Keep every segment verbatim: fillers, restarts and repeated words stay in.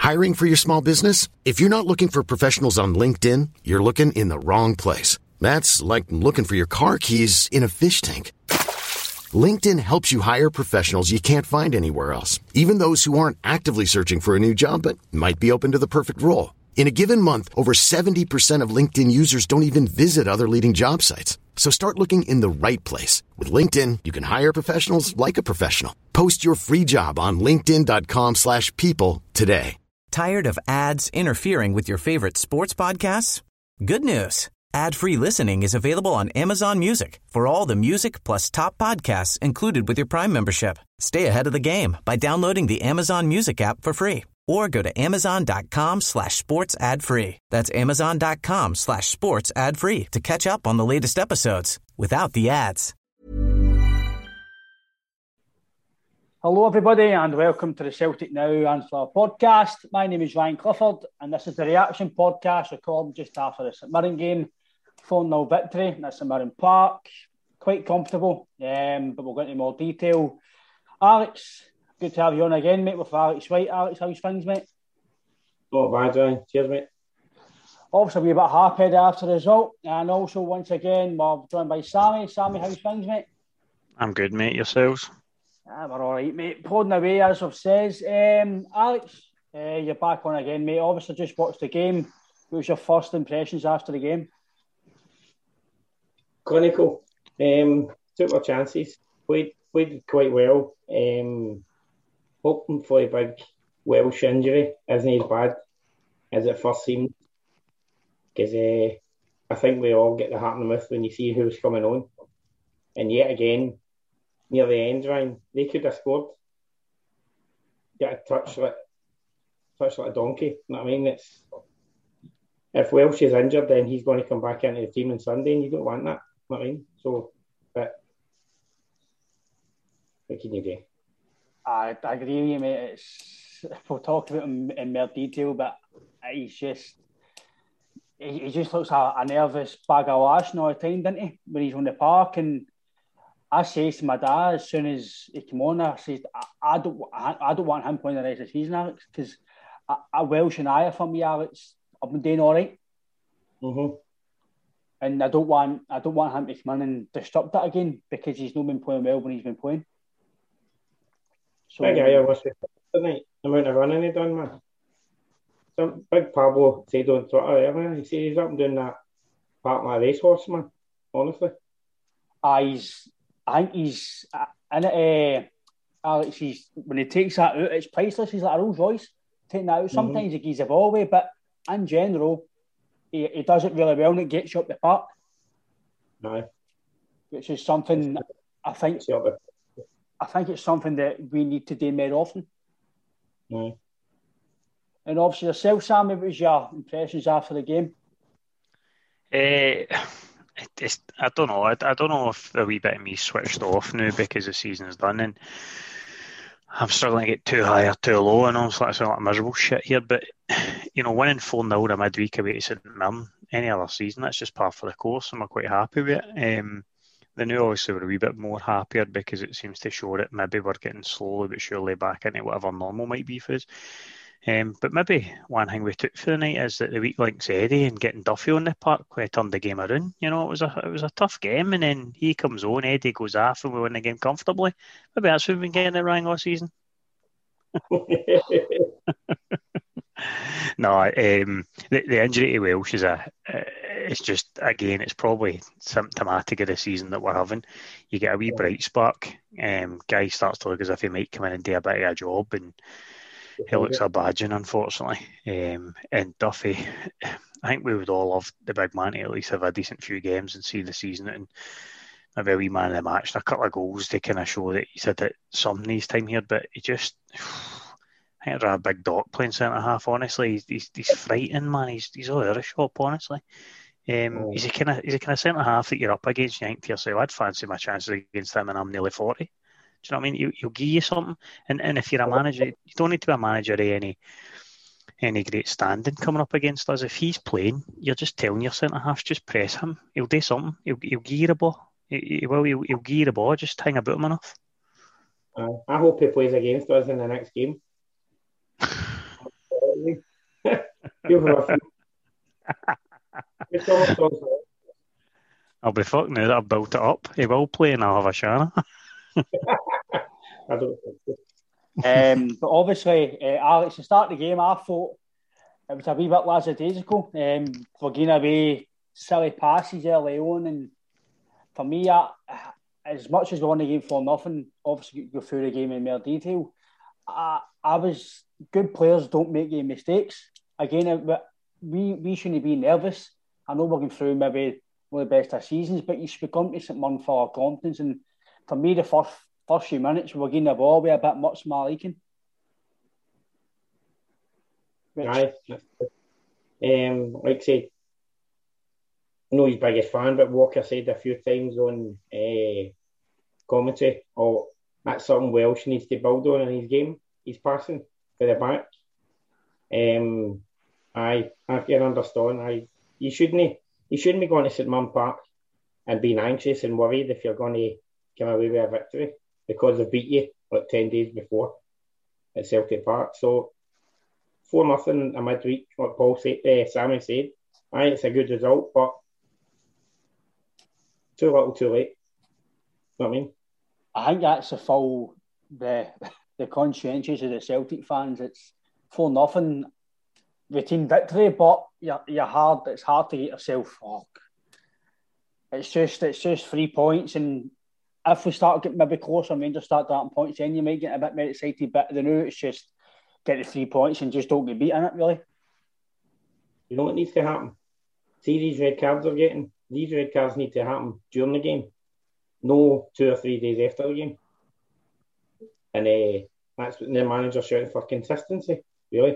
Hiring for your small business? If you're not looking for professionals on LinkedIn, you're looking in the wrong place. That's like looking for your car keys in a fish tank. LinkedIn helps you hire professionals you can't find anywhere else, even those who aren't actively searching for a new job but might be open to the perfect role. In a given month, over seventy percent of LinkedIn users don't even visit other leading job sites. So start looking in the right place. With LinkedIn, you can hire professionals like a professional. Post your free job on linkedin.com slash people today. Tired of ads interfering with your favorite sports podcasts? Good news. Ad-free listening is available on Amazon Music for all the music plus top podcasts included with your Prime membership. Stay ahead of the game by downloading the Amazon Music app for free or go to amazon.com slash sports ad free. That's amazon.com slash sports ad free to catch up on the latest episodes without the ads. Hello everybody and welcome to the Celtic Now Answer podcast. My name is Ryan Clifford and this is the reaction podcast recorded just after the St Mirren game. four nil victory at St Mirren Park. Quite comfortable, um, but we'll go into more detail. Alex, good to have you on again, mate, with Alex White. Alex, how's things, mate? Not bad, Ryan. Cheers, mate. Obviously, we're a bit happy after the result. And also, once again, we're joined by Sammy. Sammy, how's things, mate? I'm good, mate. Yourselves? Ah, we're all right, mate. Plodding away, as I've says. Um, Alex, uh, you're back on again, mate. Obviously, just watched the game. What was your first impressions after the game? Clinical. Um, took our chances. Played, played quite well. Um, hoping for a big Welsh injury isn't as bad as it first seemed. Because uh, I think we all get the heart in the mouth when you see who's coming on. And yet again, near the end, Ryan, they could have scored. Get a touch like, touch like a donkey. You know what I mean? It's, if Welsh is injured, then he's going to come back into the team on Sunday, and you don't want that. You know what I mean? So, but what can you do? I, I agree with you, mate. It's, we'll talk about him in more detail, but he's just he, he just looks a, a nervous bag of laughing all the time, doesn't he? When he's on the park, and I say to my dad as soon as he came on, I said, I, I don't, I, I don't want him playing the rest of the season, Alex, because a, a Welsh and I, for me, Alex, I've been doing all right, mm-hmm. and I don't want, I don't want him to come in and disrupt that again because he's not been playing well when he's been playing. So, big guy, I wish tonight. The amount of running he done, man. Some big Pablo said on Twitter, man, he said he's up and doing that part of my racehorse, man. Honestly, ah, he's. I think he's in it. Uh, Alex, he's, when he takes that out, it's priceless. He's like a Rolls Royce taking that out. Sometimes mm-hmm. he gives the ball away, but in general, he, he does it really well and it gets you up the park. Aye. Which is something I think. I think it's something that we need to do more often. Aye. And obviously yourself, Sammy, what was your impressions after the game? Uh, It's, I don't know. I, I don't know if a wee bit of me switched off now because the season's done and I'm struggling to get too high or too low and all sorts of like miserable shit here. But, you know, winning four nil a midweek away to St Mirren any other season, that's just par for the course and we're quite happy with it. Um, the new obviously we're a wee bit more happier because it seems to show that maybe we're getting slowly but surely back into whatever normal might be for us. Um, but maybe one thing we took for the night is that the weak link's Eddie and getting Duffy on the park where he turned the game around. You know, it was a it was a tough game, and then he comes on, Eddie goes off, and we win the game comfortably. Maybe that's what we've been getting it wrong all season. No, um, the, the injury to Welsh is a. Uh, it's just again, it's probably symptomatic of the season that we're having. You get a wee bright spark. Um, guy starts to look as if he might come in and do a bit of a job, and he looks a badging, unfortunately. Um, and Duffy, I think we would all love the big man to at least have a decent few games and see the season and maybe a wee man of the match and a couple of goals to kind of show that he's had it some in his time here. But he just, I think I'd rather a big Doc playing centre half. Honestly, he's he's, he's frightening, man. He's he's all over the shop, honestly. Um, oh. He's a kind of he's a kind of centre half that you're up against. You think to yourself, I'd fancy my chances against him, and I'm nearly forty. Do you know what I mean? He'll, he'll give you something. And and if you're a manager, you don't need to be a manager of any any great standing coming up against us. If he's playing, you're just telling your centre half, just press him. He'll do something. He'll he'll give you the ball. He, he will. He'll, he'll give you the ball. Just hang about him enough. Uh, I hope he plays against us in the next game. I'll be fucked now that I've built it up. He will play and I'll have a Shanna. I don't think so. um, but obviously, uh, Alex, to start the game, I thought it was a wee bit lackadaisical. Um, we're giving away silly passes early on, and for me, I, as much as we won the game for nothing, obviously go through the game in more detail. I, I was good players don't make any mistakes. Again, we we shouldn't be nervous. I know we're going through maybe one of the best of seasons, but you should come to St Mirren for our confidence. And for me, the first first few minutes, we were getting the ball with a bit much more liking. Aye, um, like I say, I know he's biggest fan, but Walker said a few times on uh, commentary, oh, that's something Welsh needs to build on in his game. He's passing for the back. Um, I I can understand. I you shouldn't you shouldn't be going to St Mirren Park and being anxious and worried if you're going to come away with a victory because they beat you like ten days before at Celtic Park. So four nothing a midweek, what Paul said, uh, Sammy said. Aye, it's a good result, but too little, too late. You know what I mean? I think that's the full the the conscientious of the Celtic fans. It's four nothing routine victory, but you're you're hard. It's hard to get yourself. Fuck. It's just it's just three points, and if we start getting maybe closer and Rangers start getting points, then you might get a bit more excited. But the new it's just get the three points and just don't get beat in it. Really. You know what needs to happen? See these red cards are getting. These red cards need to happen during the game, no two or three days after the game. And uh, that's what the manager shouting for consistency, really.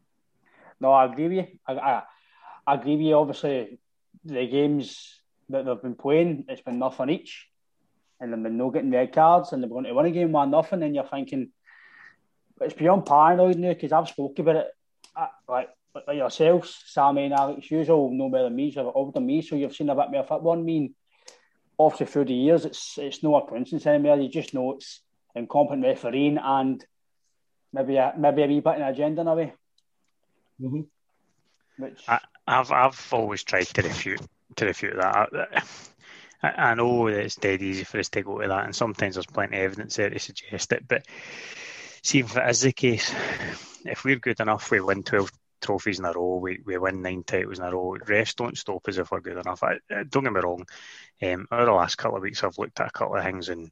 No, I agree with you. I, I, I agree with you. Obviously, the games that they've been playing, it's been nothing each. And they've been no getting red cards, and they're going to win a game one nothing. And you're thinking, it's beyond paranoid now, because I've spoken about it. I, like, like yourselves, Sammy and Alex, you all know better than me, so older than me, so you've seen a bit more football than me. And obviously, through the years, it's it's no a coincidence anymore. You just know it's incompetent refereeing and maybe a, maybe a wee bit of an agenda in a way. Mm-hmm. Which I, I've I've always tried to refute to refute that. I, I know that it's dead easy for us to go to that, and sometimes there's plenty of evidence there to suggest it. But see, if it is the case, if we're good enough, we win twelve trophies in a row, we, we win nine titles in a row. Refs don't stop us if we're good enough. I, I, don't get me wrong. Um, over the last couple of weeks, I've looked at a couple of things and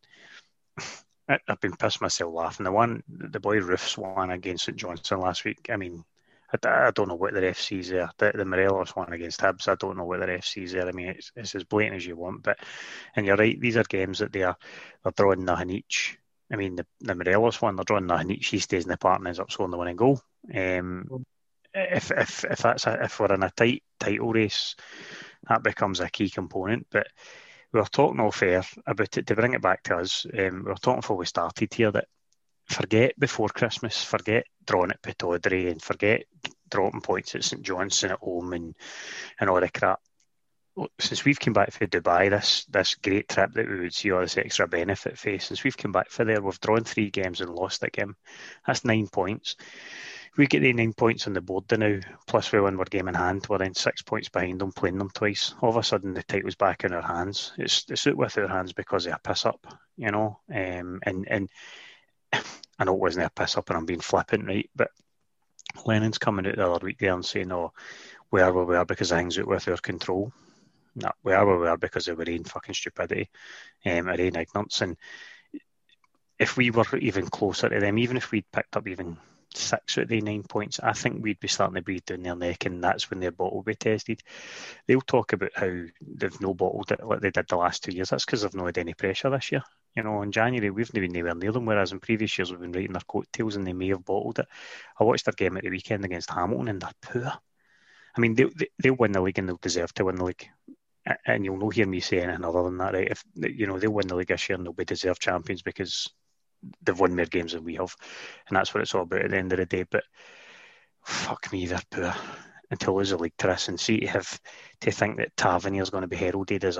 I, I've been pissed myself laughing. The one, the boy Roofs won against St Johnstone last week. I mean, I, I don't know what the ref sees there. The, the Morelos one against Hibs, I don't know what the ref sees there. I mean, it's, it's as blatant as you want. But and you're right, these are games that they are they're drawing nothing each. I mean, the, the Morelos one, they're drawing nothing each. He stays in the park and ends up scoring the winning goal. Um, if if if that's a, if we're in a tight title race, that becomes a key component. But we were talking all fair about it to bring it back to us. Um, we were talking before we started here that forget before Christmas, forget drawing at Pittodrie and forget dropping points at St Johnstone at home and, and all the crap. Since we've come back from Dubai, this this great trip that we would see all this extra benefit for, since we've come back from there, we've drawn three games and lost a game. That's nine points. If we get the nine points on the board now, plus we win our game in hand, we're then six points behind them, playing them twice. All of a sudden, the title's back in our hands. It's, it's out with our hands because of a piss-up, you know. Um, and, and I know it wasn't a piss-up and I'm being flippant, right? But Lennon's coming out the other week there and saying, oh, we are where we are because things out with our control. No, we are where we are because of our own fucking stupidity, um, our own ignorance. And if we were even closer to them, even if we'd picked up even six out of the nine points, I think we'd be starting to breathe down their neck, and that's when their bottle will be tested. They'll talk about how they've no bottled it like they did the last two years. That's because they've not had any pressure this year. You know, in January, we've not been anywhere near them, whereas in previous years, we've been riding their coattails and they may have bottled it. I watched their game at the weekend against Hamilton and they're poor. I mean, they, they, they'll win the league and they'll deserve to win the league. And you'll not hear me say anything other than that, right? If you know they'll win the league this year and they'll be deserved champions because they've won more games than we have, and that's what it's all about at the end of the day. But fuck me, they're poor until lose the league to us, and see to have to think that Tavernier's going to be heralded as a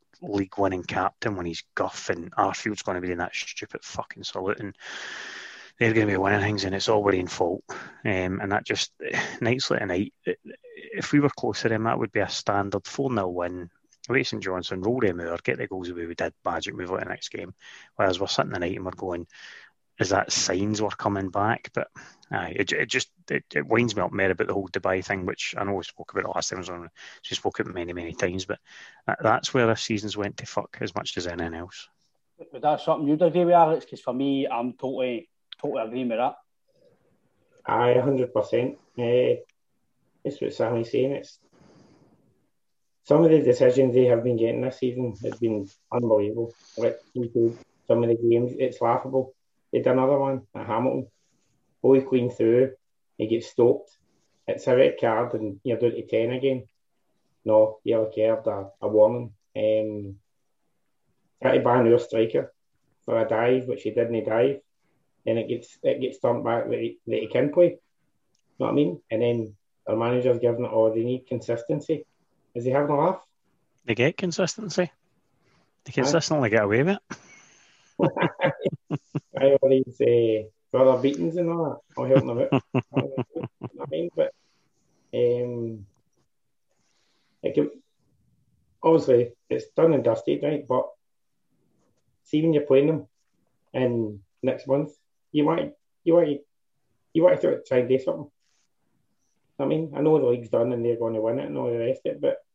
league-winning captain when he's guff, and Arfield's going to be in that stupid fucking salute, and they're going to be winning things and it's all our own fault. Um, and that just, nights like tonight, if we were closer to them, that would be a standard four nil win. Away St Johnstone, roll them out, get the goals the way we did, magic, move on to the next game. Whereas we're sitting tonight and we're going, is that signs we're coming back? But uh, it, it just it, it winds me up more about the whole Dubai thing, which I know we spoke about it last time. On, we spoke about it many, many times, but that, that's where this season's went to fuck as much as anything else. But that's something you'd agree with, Alex? Because for me, I'm totally, totally agreeing with that. Aye, one hundred percent. Uh, it's what Sammy's saying. It's some of the decisions they have been getting this season have been unbelievable. Like, some of the games, it's laughable. They did another one at Hamilton. Boy clean through, he gets stopped. It's a red card and you're down to ten again. No, yellow card, a, a warning. Um, try to ban our striker for a dive, which he didn't dive. Then it gets it gets turned back that he, that he can play. You know what I mean? And then our manager's giving it all. They need consistency. Is he having a laugh? They get consistency. They consistently Aye. Get away with it. I all these uh, brother beatings and all that. I'll help them out. You know what I mean? But um, it can, obviously it's done and dusted, right? But see when you're playing them in next month, you want you want you want to try and do something. I mean, I know the league's done and they're going to win it and all the rest of it, but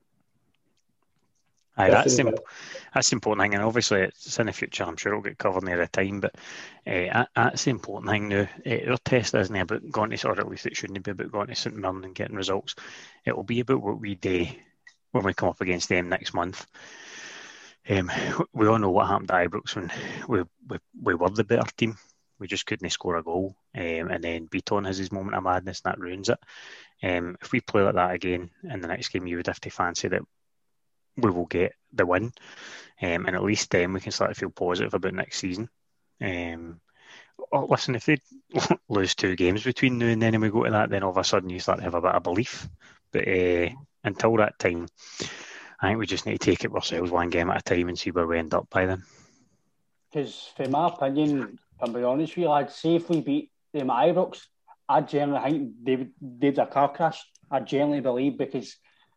Aye, that's the, that's the important thing, and obviously it's in the future. I'm sure it'll get covered near the time, but uh, that's the important thing now. Uh, our test isn't about going to, or at least it shouldn't be about going to St Mirren and getting results. It will be about what we do when we come up against them next month. Um, we all know what happened to Ibrox when we, we, we were the better team. We just couldn't score a goal, um, and then Beaton has his moment of madness and that ruins it. Um, if we play like that again in the next game, you would have to fancy that we will get the win, um, and at least then we can start to feel positive about next season. Um, oh, listen, if they lose two games between now and then and we go to that, then all of a sudden you start to have a bit of belief. But uh, until that time, I think we just need to take it ourselves one game at a time and see where we end up by then. Because, for my opinion, if I'm being honest with you, I'd say if we beat them at Ibrox, I generally think they did a car crash. I generally believe, because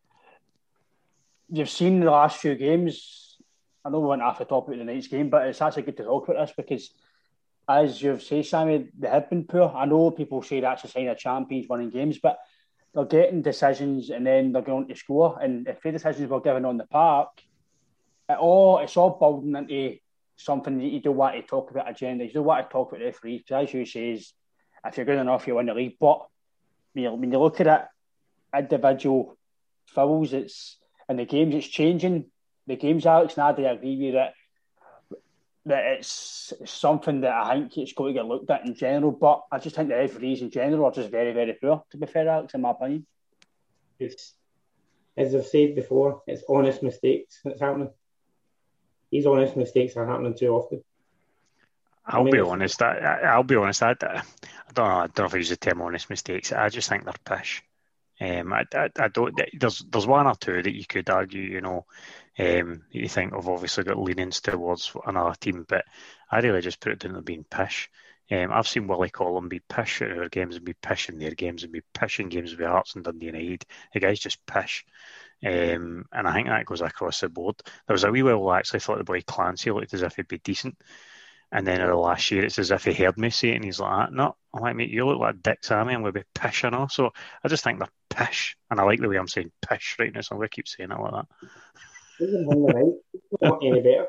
you've seen the last few games. I know we went off the topic of the night's game, but it's actually good to talk about this because, as you've said, Sammy, they have been poor. I know people say that's a sign of champions winning games, but they're getting decisions and then they're going to score. And if the decisions were given on the park, it all it's all building into something that you don't want to talk about agenda. You don't want to talk about referees because, as you say, if you're good enough, you win the league. But when you, when you look at it, individual fouls, it's in the games, it's changing. The games, Alex, and I do agree with you that, that it's, it's something that I think it's going to get looked at in general. But I just think the referees in general are just very, very poor, to be fair, Alex, in my opinion. It's, as I've said before, it's honest mistakes that's happening. These honest mistakes are happening too often. I'll I mean, be honest. I, I'll be honest. I, I don't know. I don't know if I use the term honest mistakes. I just think they're pish. Um, I, I, I don't. There's there's one or two that you could argue. You know, um, you think I've obviously got leanings towards another team, but I really just put it down to being pish. Um, I've seen Willie Collum be pish in our games and be pish in their games and be pish in games with Hearts and Dundee United. The guy's just pish. Um, and I think that goes across the board. There was a wee while I actually thought the boy Clancy looked as if he'd be decent. And then in the last year, it's as if he heard me say it and he's like, no, I'm like, mate, you look like Dick Sammy, I'm going to be pish and all. So I just think they're pish. And I like the way I'm saying pish right now, so I'm going to keep saying it like that. Even on the night, it's not any better.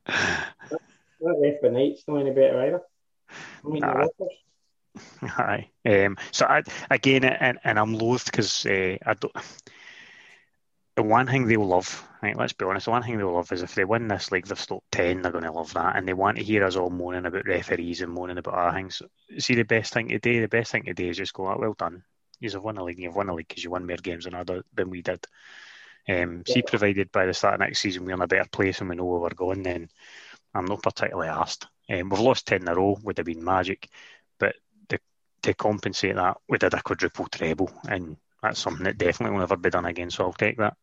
That ref the night's not any better either. I mean, nah. Aye. Um, so I, again, and, and I'm loathed because uh, I don't. The one thing they'll love, right, let's be honest, the one thing they'll love is if they win this league, they've stopped ten, they're going to love that. And they want to hear us all moaning about referees and moaning about other things. See, the best thing to do, the best thing to do is just go, oh, well done. You've won the league, you've won the league because you won more games than, other, than we did. Um, yeah. See, provided by the start of next season we're in a better place and we know where we're going, then I'm not particularly arsed. Um, we've lost ten in a row, would have been magic. But to, to compensate that, we did a quadruple treble. And that's something that definitely will never be done again, so I'll take that.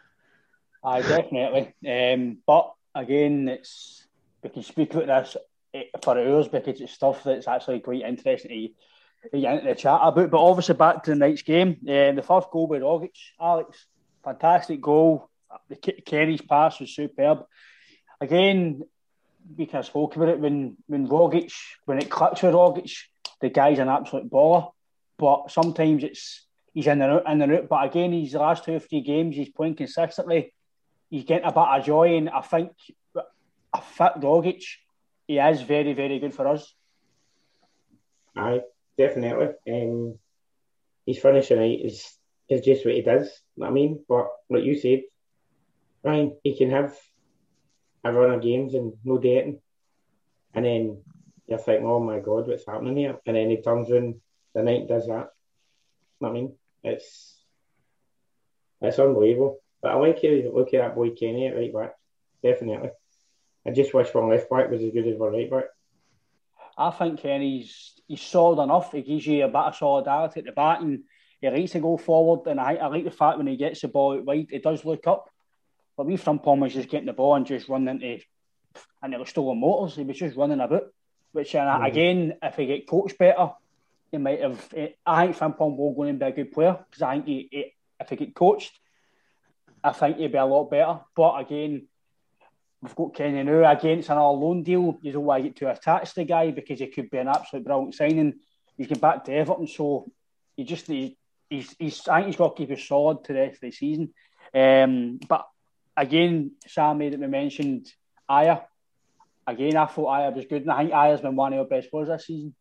Aye, definitely. Um, but again, it's we can speak about this for hours because it's stuff that's actually quite interesting to, to get into the chat about. But obviously back to the night's game, uh, the first goal by Rogic, Alex, fantastic goal. The Kenny's pass was superb. Again, we kind of spoke about it when when Rogic, when it clicks with Rogic, the guy's an absolute baller. But sometimes it's he's in and out, in and out. But again, these last two or three games, he's playing consistently. He's getting a bit of joy, and I think a fit Rogic, he is very, very good for us. Aye, definitely. Um, his finishing right is is just what he does. You know what I mean? But like you said, Ryan, he can have a run of games and no dating, and then you're thinking, "Oh my God, what's happening here?" And then he turns around the night and does that. You know what I mean? It's it's unbelievable. But I like you look at that boy Kenny at right back. Definitely. I just wish one left back was as good as one right back. I think Kenny's he's solid enough. He gives you a bit of solidarity at the back, and he likes to go forward. And I, I like the fact when he gets the ball out wide, he does look up. But we Frimpong was just getting the ball and just running into, and it was stolen motors. He was just running about. Which uh, mm-hmm. again, if he get coached better, he might have. I think Frimpong will go and be a good player because I think he, he, if he get coached, I think he'd be a lot better. But again, we've got Kenny now. Again, it's another loan deal. You don't want to get too attached to the guy because he could be an absolute brilliant signing. He's getting back to Everton, so he just he, he's he's. I think he's got to keep it solid to the rest of the season. Um, but again, Sammy that we mentioned, Aya. Again, I thought Aya was good, and I think Aya's been one of our best players this season.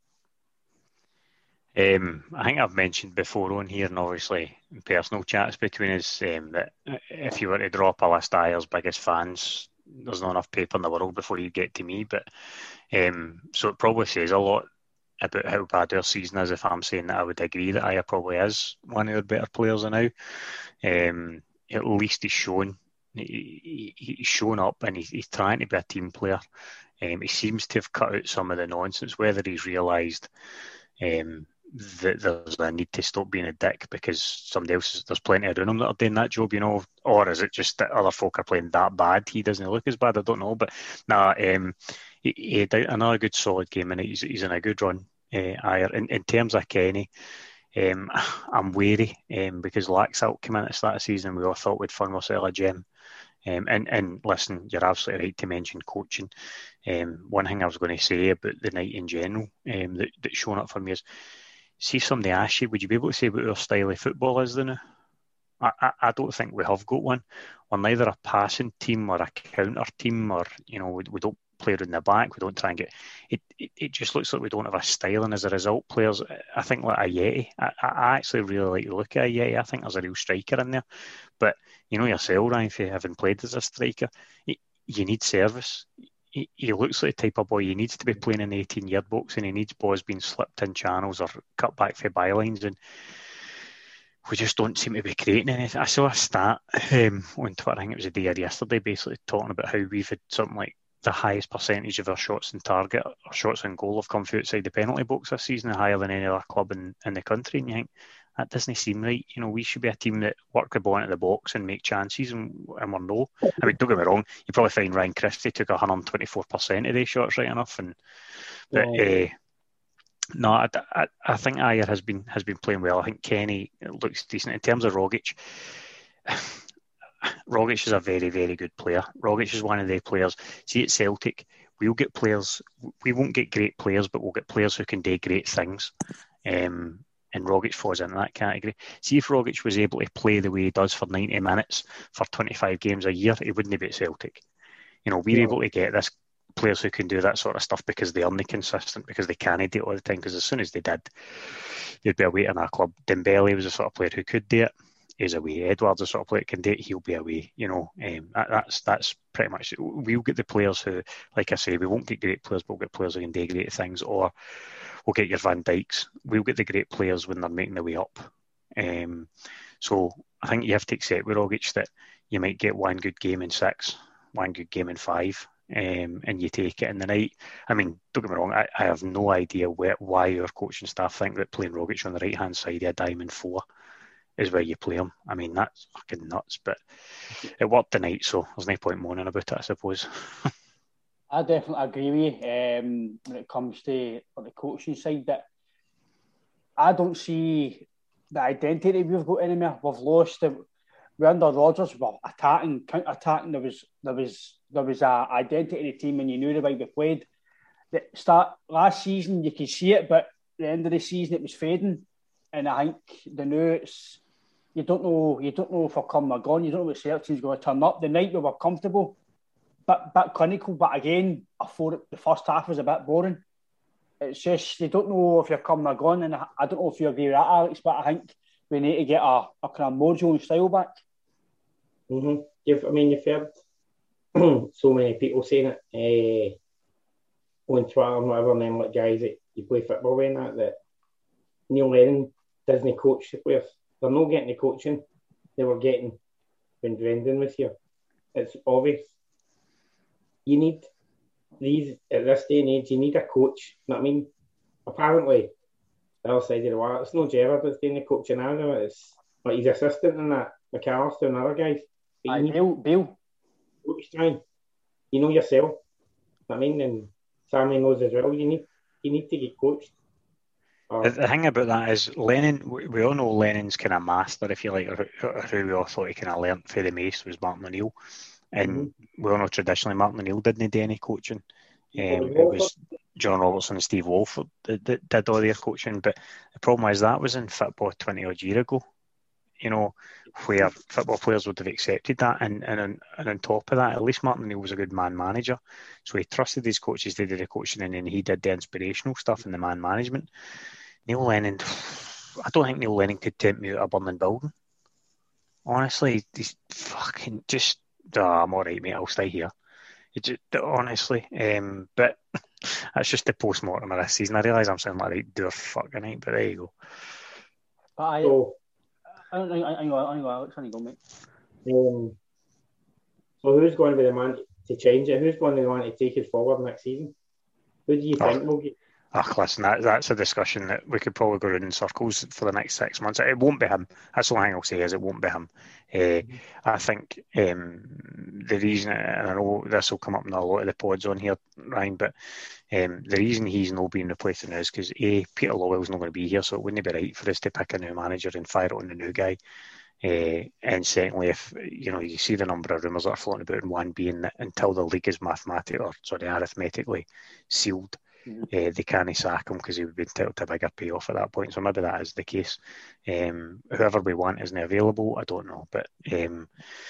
Um, I think I've mentioned before on here, and obviously in personal chats between us, um, that if you were to drop a list of Aya's biggest fans, there's not enough paper in the world before you get to me. But um, so it probably says a lot about how bad our season is if I'm saying that I would agree that Aya probably is one of our better players now. Um, at least he's shown. He, he, he's shown up and he, he's trying to be a team player. Um, he seems to have cut out some of the nonsense, whether he's realised um, that there's a need to stop being a dick because somebody else, is, there's plenty around him that are doing that job, you know, or is it just that other folk are playing that bad? He doesn't look as bad, I don't know. But nah, um, he, he had another good solid game and he's, he's in a good run. Uh, in, in terms of Kenny, um, I'm wary um, because Laxalt came in at the start of the season and we all thought we'd fund Marcelo Jim. Um, and, and listen, you're absolutely right to mention coaching. Um, one thing I was going to say about the night in general um, that, that's shown up for me is, see if somebody asks you, would you be able to say what our style of football is then? I, I, I don't think we have got one. We're neither a passing team or a counter team, or, you know, we, we don't play around the back. We don't try and get... It, it, it just looks like we don't have a style, and as a result, players, I think like Ajeti, I, I actually really like the look at Ajeti. I think there's a real striker in there. But, you know yourself, Ryan, if you haven't played as a striker, you, you need service. He, he looks like the type of boy he needs to be playing in the eighteen-yard box, and he needs balls being slipped in channels or cut back for bylines, and we just don't seem to be creating anything. I saw a stat um, on Twitter, I think it was the day or yesterday, basically talking about how we've had something like the highest percentage of our shots on target or shots on goal have come from outside the penalty box this season, higher than any other club in, in the country, and you think, that doesn't seem right. You know, we should be a team that work the ball into the box and make chances, and, and we're no. I mean, don't get me wrong, you probably find Ryan Christie took one hundred twenty-four percent of these shots right enough. And but yeah. uh, no, I, I, I think Ayer has been has been playing well. I think Kenny looks decent. In terms of Rogic, Rogic is a very, very good player. Rogic is one of the players. See, at Celtic, we'll get players, we won't get great players, but we'll get players who can do great things. Um, and Rogic falls into that category. See, if Rogic was able to play the way he does for ninety minutes for twenty-five games a year, he wouldn't be at Celtic. You know, we're yeah. able to get this players who can do that sort of stuff because they aren't consistent, because they can't do it all the time, because as soon as they did, they'd be away in our club. Dembele was the sort of player who could do it. He's away. Edward's the sort of player that can do it. He'll be away. You know, um, that, that's that's pretty much it. We'll get the players who, like I say, we won't get great players, but we'll get players who can do great things. Or we'll get your Van Dijks. We'll get the great players when they're making their way up. Um, so I think you have to accept with Rogic that you might get one good game in six, one good game in five, um, and you take it in the night. I mean, don't get me wrong, I, I have no idea where, why our coaching staff think that playing Rogic on the right-hand side of a diamond four is where you play him. I mean, that's fucking nuts, but it worked tonight, so there's no point moaning about it, I suppose. I, I definitely agree with you um, when it comes to the coaching side. That I don't see the identity we've got anymore. We've lost it. We're under Rodgers. We're attacking, counter attacking. There was there was there was a identity of the team, and you knew the way we played. The start last season, you could see it, but at the end of the season, it was fading. And I think the new it's you don't know you don't know if we're coming or gone. You don't know what certain team's going to turn up. The night we were comfortable, but bit clinical. But again, I thought the first half was a bit boring. It's just you don't know if you're coming or gone, and I, I don't know if you agree with that, Alex. But I think we need to get a, a kind of mojo and style back. Mm-hmm. You've, I mean, you've heard so many people saying it uh, on Twitter and whatever, and then like guys that you play football with and that, that Neil Lennon doesn't coach the players. They're not getting the coaching they were getting when Brendan was here. It's obvious. You need these, at this day and age, you need a coach. You know what I mean? Apparently, the other side of the wall, it's no Gerrard that's doing the coaching now. It's like his assistant and that, McAllister and other guys. Aye, Bill, Bill. Coach time. You know yourself. You know what I mean? And Sammy knows as well. You need, you need to get coached. The, the thing about that is Lennon, we, we all know Lennon's kind of master, if you like, or, or who we all thought he kind of learnt for the mace was Martin O'Neill. And mm-hmm. we all know traditionally Martin O'Neill didn't do any coaching. Um, it was John Robertson and Steve Wolford that, that did all their coaching. But the problem is that was in football twenty odd years ago, you know, where football players would have accepted that. And, and, on, and on top of that, at least Martin O'Neill was a good man manager. So he trusted his coaches, they did the coaching, and then he did the inspirational stuff and the man management. Neil Lennon, I don't think Neil Lennon could tempt me out of a burning building. Honestly, he's fucking just, oh, I'm all right, mate, I'll stay here. It just, honestly, um, but that's just the post-mortem of this season. I realise I'm sounding like a right dour fuck tonight, but there you go. But I, so, I don't think, I think, I think Alex, I think go, mate. Um, so who's going to be the man to change it? Who's going to be the man to take it forward next season? Who do you think oh. will get? Oh, listen, that, that's a discussion that we could probably go around in circles for the next six months. It won't be him. That's the only thing I'll say is it won't be him. Uh, mm-hmm. I think um, the reason, and I know this will come up in a lot of the pods on here, Ryan, but um, the reason he's not being replaced now is because A, Peter Lawwell's not going to be here, so it wouldn't be right for us to pick a new manager and fire it on the new guy. Uh, and secondly, if you know, you see the number of rumours that are floating about, and one being that until the league is mathematically, or sorry, arithmetically sealed, mm-hmm. uh, they can't sack him because he would be entitled to a bigger payoff at that point. So maybe that is the case. Um, whoever we want isn't available. I don't know, but um,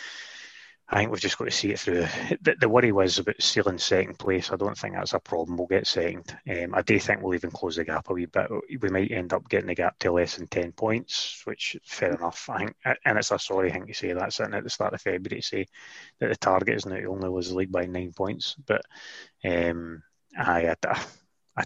I think we've just got to see it through. The, the worry was about sealing second place. I don't think that's a problem. We'll get second. Um, I do think we'll even close the gap a wee bit. We might end up getting the gap to less than ten points, which fair enough. I think, and it's a sorry thing to say that sitting at the start of February to say that the target is now to only lose the league by nine points. But um, I, I, I,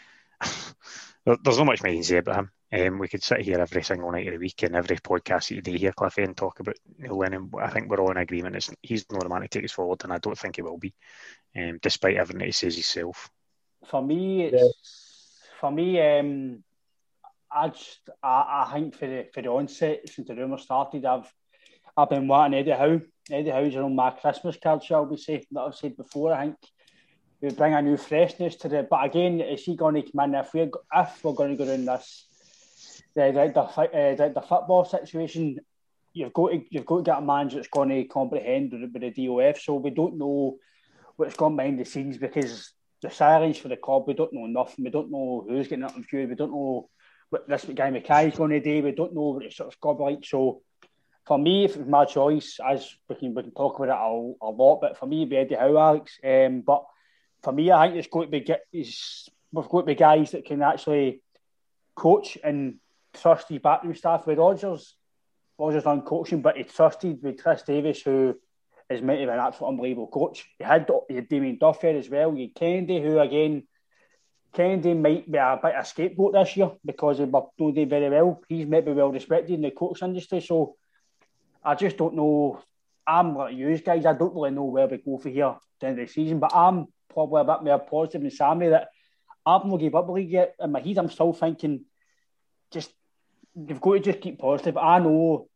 I, there's not much more you can say about him. Um, we could sit here every single night of the week and every podcast that you do here, Cliffy, and talk about Neil Lennon. I think we're all in agreement. It's, he's not the man to take us forward, and I don't think he will be, um, despite everything that he says himself. For me, it's, yeah. for me, um, I just, I, I think for the for the onset since the rumour started, I've I've been wanting Eddie Howe. Eddie Howe's on my Christmas card, shall we say? That I've said before. I think we bring a new freshness to the. But again, is he going to come in if we if we're going to go down this? The, the, the, uh, the, the football situation, you've got to you've got to get a manager that's going to comprehend with, with the D O F. So we don't know what's going behind the scenes because the salaries for the club, we don't know nothing. We don't know who's getting interviewed. We don't know what this guy Mackay is going to do. We don't know what it's sort of got like. So for me, if it's my choice, as we can we can talk about it a, a lot, but for me, it'd be Eddie Howe, Alex. Um, but for me, I think it's got to be it's, we've got to be guys that can actually coach and trusted backroom staff with Rodgers. Rodgers done coaching, but he trusted with Chris Davis, who is meant to be an absolute unbelievable coach. He had, he had Damien Duff there as well. You had Kennedy, who again, Kennedy might be a bit of a scapegoat this year because he was doing very well. He's maybe well respected in the coaching industry, so I just don't know. I'm like you guys, I don't really know where we go for here at the end of the season, but I'm probably a bit more positive than Sammy that I haven't give up the league yet. In my head, I'm still thinking just you've got to just keep positive. I know,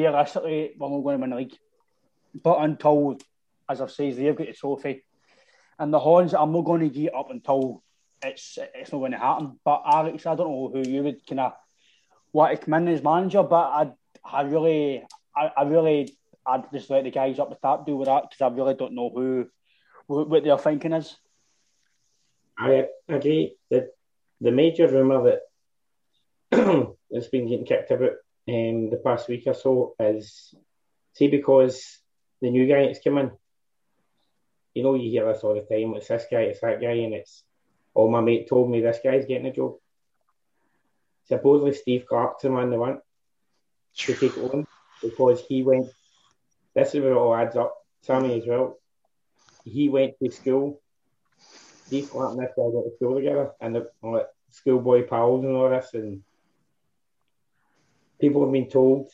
realistically, we're not going to win the league. But until, as I've said, they've got the trophy, and the horns, I'm not going to give up until it's it's not going to happen. But Alex, I don't know who you would kind of want to come in as manager, but I I really I, I really I'd just let the guys up the top deal with that, because I really don't know who what their thinking is. I agree. The the major rumour that has been getting kicked about um, the past week or so is, see, because the new guy that's come in, you know, you hear this all the time, it's this guy, it's that guy, and it's, oh, my mate told me this guy's getting a job. Supposedly Steve Clarke's the man they want to take it on, because he went, this is where it all adds up, Sammy as well, he went to school, Steve Clarke and this guy went to school together, and they're like schoolboy pals and all this, and people have been told,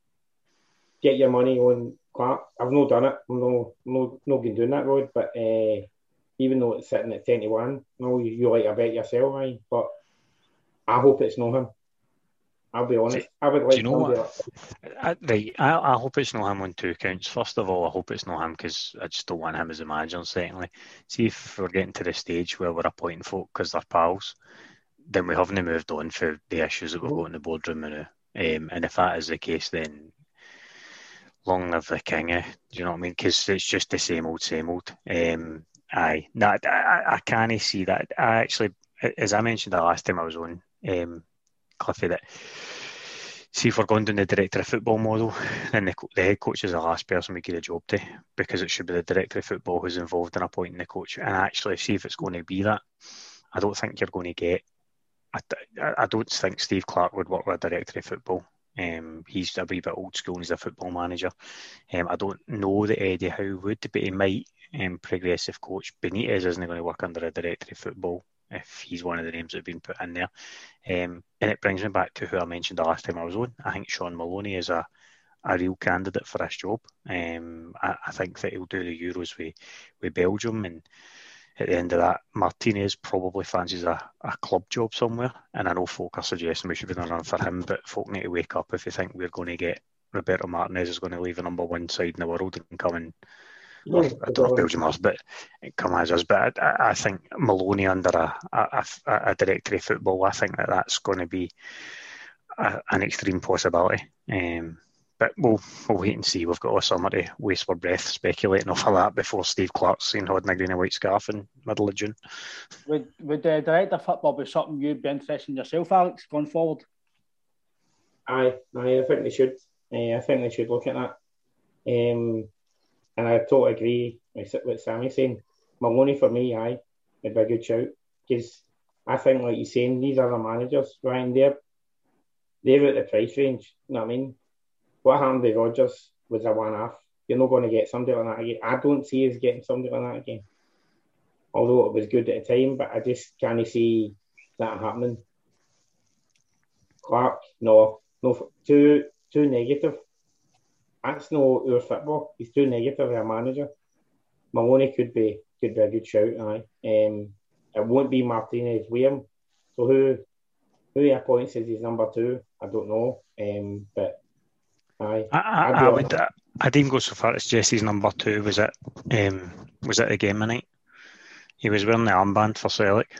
get your money on Clarke. I've not done it, I'm no, no, not been doing that road, but uh, even though it's sitting at ten to one, no, you, you like a bet yourself, right? But I hope it's not him. I'll be honest. I would like. Do you know what? I, right, I, I hope it's not him on two counts. First of all, I hope it's not him, because I just don't want him as a manager. Secondly, see, if we're getting to the stage where we're appointing folk because they're pals, then we haven't moved on for the issues that we've got in the boardroom now. Um, and if that is the case, then long live the king. Eh? Do you know what I mean? Because it's just the same old, same old. Um, aye, no, I, I, I can't see that. I actually, as I mentioned the last time I was on, um, Cliffy, that see, if we're going down the director of football model, then the, the head coach is the last person we give a job to, because it should be the director of football who's involved in appointing the coach. And actually, see, if it's going to be that, I don't think you're going to get. I, I don't think Steve Clarke would work with a director of football. Um, he's a wee bit old school. He's a football manager. Um, I don't know that Eddie Howe would, but he might. Um, progressive coach Benitez isn't going to work under a director of football if he's one of the names that have been put in there. Um, and it brings me back to who I mentioned the last time I was on. I think Sean Maloney is a, a real candidate for this job. Um, I, I think that he'll do the Euros with, with Belgium, and at the end of that, Martinez probably fancies a, a club job somewhere. And I know folk are suggesting we should be on a run for him, but folk need to wake up if they think we're going to get Roberto Martinez is going to leave the number one side in the world and come and Or, I don't know if Belgium is, but come as us. But I, I think Maloney under a, a, a director of football, I think that that's going to be a, an extreme possibility. Um, but we'll, we'll wait and see. We've got a summer to waste our breath speculating off of that before Steve Clarke's seen holding a green and white scarf in middle of June. Would would the director of football be something you'd be interested in yourself, Alex, going forward? Aye, aye, I think they should. Uh, I think they should look at that. Um, And I totally agree with what Sammy's saying. Maloney, for me, aye, would be a good shout. Because I think, like you're saying, these other managers, Ryan, they're, they're at the price range. You know what I mean? What happened to Rodgers was a one-off. You're not going to get somebody like that again. I don't see us getting somebody like that again. Although it was good at the time, but I just can't see that happening. Clarke, no. no, Too, too negative. That's no our football. He's too negative as a manager. Maloney could be could be a good shout. Aye. Um, it won't be Martinez with him. So who who he appoints as his number two, I don't know. Um, but aye, I, I, I would. I, I'd even go so far as Jesse's number two was it. Um, was it a game tonight? He was wearing the armband for Celtic.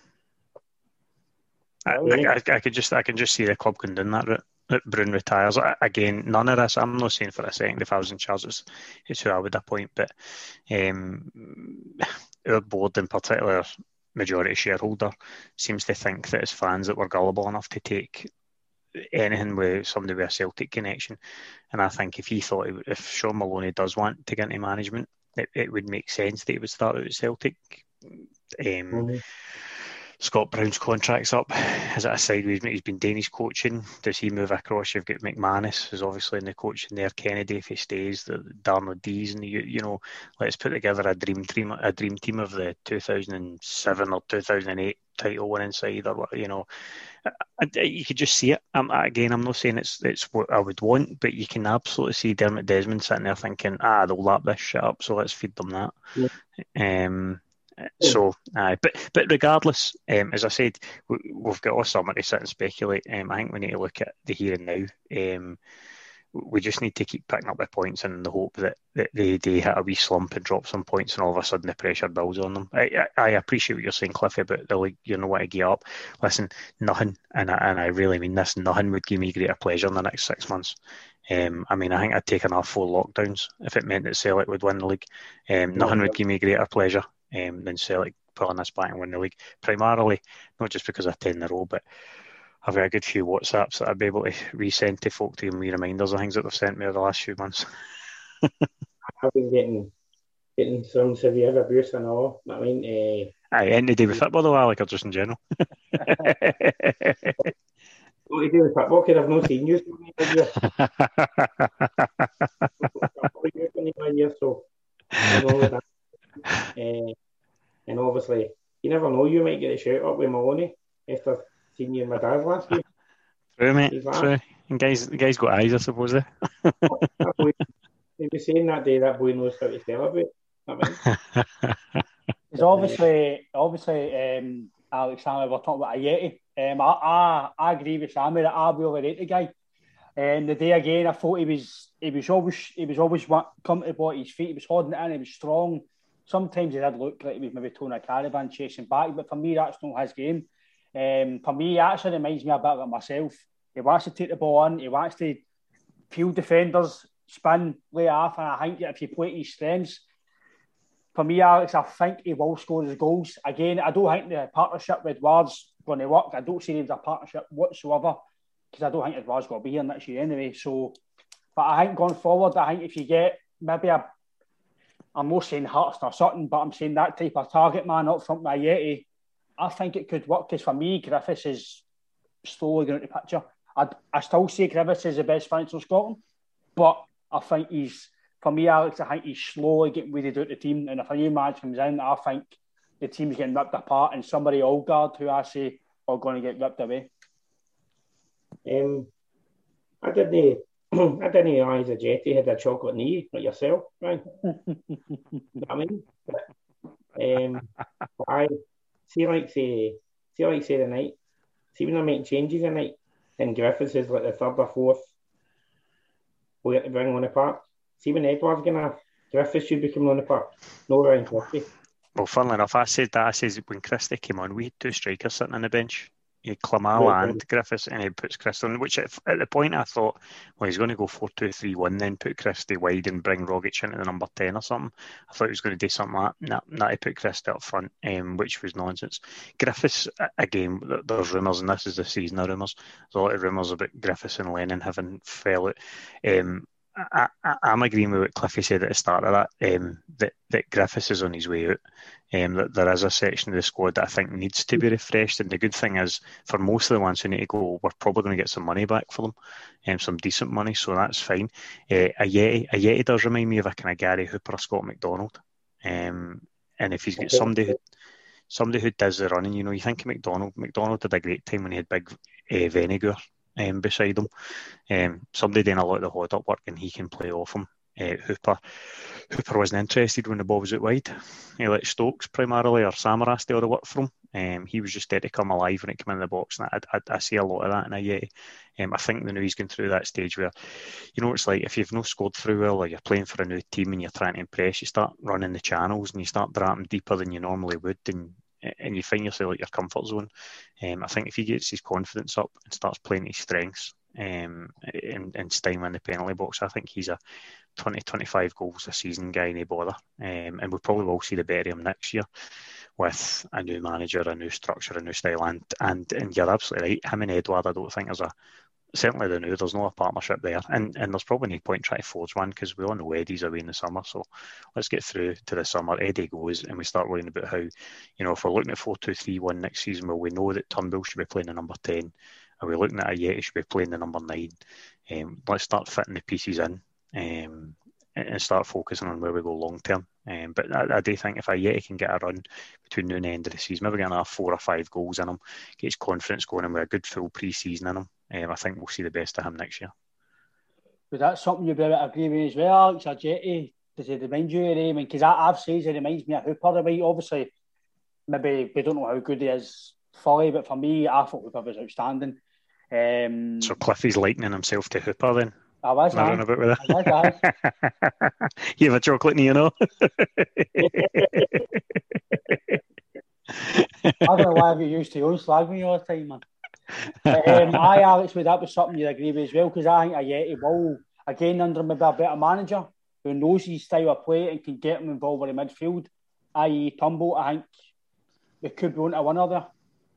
I, really? I, I, I could just I can just see the club going down that route. Brown retires. Again, none of this, I'm not saying for a second if I was in charge, it's, it's who I would appoint, but um, our board in particular, majority shareholder, seems to think that as fans that we're gullible enough to take anything with somebody with a Celtic connection. And I think if he thought, it, if Sean Maloney does want to get into management, it, it would make sense that he would start out at Celtic. Um, mm-hmm. Scott Brown's contract's up. Is it a sideways? He's been Danish coaching. Does he move across? You've got McManus, who's obviously in the coaching there. Kennedy, if he stays, the Darnell Dees, and you, you know, let's put together a dream team, a dream team of the two thousand seven or two thousand eight title winning side, or you know, I, I, you could just see it. Um, again, I'm not saying it's it's what I would want, but you can absolutely see Dermot Desmond sitting there thinking, ah, they'll lap this shit up, so let's feed them that. Yeah. Um. So, uh, but but regardless, um, as I said, we, we've got all summer to sit and speculate. Um, I think we need to look at the here and now. Um, we just need to keep picking up the points in the hope that, that they, they hit a wee slump and drop some points, and all of a sudden the pressure builds on them. I, I, I appreciate what you're saying, Cliffy, about the league. You know what to gear up. Listen, nothing, and I, and I really mean this, nothing would give me greater pleasure in the next six months. Um, I mean, I think I'd take another four lockdowns if it meant that Celtic would win the league. Um, nothing would give me greater pleasure um, than Celtic pulling this back and win the league. Primarily, not just because of ten in a row, but I've got a good few WhatsApps that I'd be able to resend to folk to give me reminders of things that they've sent me over the last few months. I've been getting getting some severe abuse and all. I mean, uh, aye, anything to do with football though, Alec, or just in general? What to do with football? Because I've not seen you for many years. So, you know, that. Uh, and obviously, you never know, you might get a shout up with Maloney after seeing you in my dad's last game. True, mate. True. And guys, the guys got eyes, I suppose. Eh? Boy, he was saying that day that boy knows how to celebrate. It's obviously, obviously, um, Alex Sammy, we're talking about Ajeti. Um, I, I, I agree with Sammy that I really rate the guy. And the day again, I thought he was, he was always, he was always comfortable at his feet. He was holding it in. He was strong. Sometimes he did look like he was maybe towing a caravan chasing back, but for me, that's not his game. Um, for me, it actually reminds me a bit like myself. He wants to take the ball in. He wants to field defenders, spin, lay off, and I think that if you play to his strengths, for me, Alex, I think he will score his goals. Again, I don't think the partnership with Edouard's going to work. I don't see there's a partnership whatsoever because I don't think Edouard's got to be here next year anyway. So, but I think going forward, I think if you get maybe a, I'm not saying Hudson or something, but I'm saying that type of target man up front with Ajeti, I think it could work because for me, Griffiths is slowly going out the picture. I, I still say Griffiths is the best finisher in Scotland, but I think he's, for me, Alex, I think he's slowly getting weeded out the team. And if a new man comes in, I think the team's getting ripped apart and somebody old guard who I say are going to get ripped away. Um, I didn't I didn't realise that Jetty had a chocolate knee like yourself, right? I mean, um, I see like say see like say the night. See when I make changes at night, and Griffiths is like the third or fourth we get to bring on the park. See when Edouard's going off, Griffiths should be coming on the park. No Ryan Christie. Well, funnily enough, I said that. I said when Christie came on, we had two strikers sitting on the bench. He had Klimala right, and Griffiths, and he puts Christie on, which at, at the point I thought, well, he's going to go four two three one, then put Christie wide and bring Rogic into the number ten or something. I thought he was going to do something like that. Nah, nah, he put Christie up front, um, which was nonsense. Griffiths, again, there's rumours, and this is the season of rumours. There's a lot of rumours about Griffiths and Lennon having fell out. Um, I, I, I'm agreeing with what Cliffy said at the start of that, um, that, that Griffiths is on his way out. Um, that there is a section of the squad that I think needs to be refreshed, and the good thing is for most of the ones who need to go, we're probably going to get some money back for them, um, some decent money, so that's fine. Uh, Ajeti, Ajeti does remind me of a kind of Gary Hooper or Scott McDonald, um, and if he's got somebody who somebody who does the running, you know, you think of McDonald. McDonald did a great time when he had big uh, Venegoor um, beside him. Um, somebody doing a lot of the hold up work, and he can play off him. Uh, Hooper Hooper wasn't interested when the ball was out wide. He let Stokes primarily or Samaras do all the work for him. Um, he was just there to come alive when it came in the box, and I, I, I see a lot of that in Ajeti. Um, I think now he's going through that stage where, you know, it's like if you've not scored through well, or you're playing for a new team and you're trying to impress, you start running the channels and you start drafting deeper than you normally would, and and you find yourself at your comfort zone. Um, I think if he gets his confidence up and starts playing his strengths um, and, and staying in the penalty box, I think he's a twenty, twenty-five goals a season guy, no bother. Um, and we probably will see the better of him next year with a new manager, a new structure, a new style. And, and, and you're absolutely right. Him and Edouard, I don't think there's a, certainly the new, there's no partnership there. And and there's probably no point trying to forge one because we all know Eddie's away in the summer. So let's get through to the summer. Eddie goes and we start worrying about how, you know, if we're looking at four two three one next season, well, we know that Turnbull should be playing the number ten. Are we looking at Ajeti should be playing the number nine? Um, let's start fitting the pieces in. Um, and start focusing on where we go long term. Um, but I, I do think if Ajeti can get a run between now and the end of the season, maybe get another four or five goals in him, get his confidence going, and with a good full pre-season in him, um, I think we'll see the best of him next year. But that's something you'd be able to agree with as well, Alex. Ajeti, does it remind you of him? Because I've said it reminds me of Hooper. Right? Obviously, maybe we don't know how good he is fully, but for me, I thought Hooper was outstanding. Um, so Cliffy's likening himself to Hooper then? I was, I run about with I was, I that. You have a chocolate knee, you know? I don't know why we used to own slag me all the time, man. um, I, Alex, would that be something you'd agree with as well? Because I think Ajeti will, again, under maybe a better manager who knows his style of play and can get him involved in the midfield, that is. Turnbull, I think we could be on a winner there.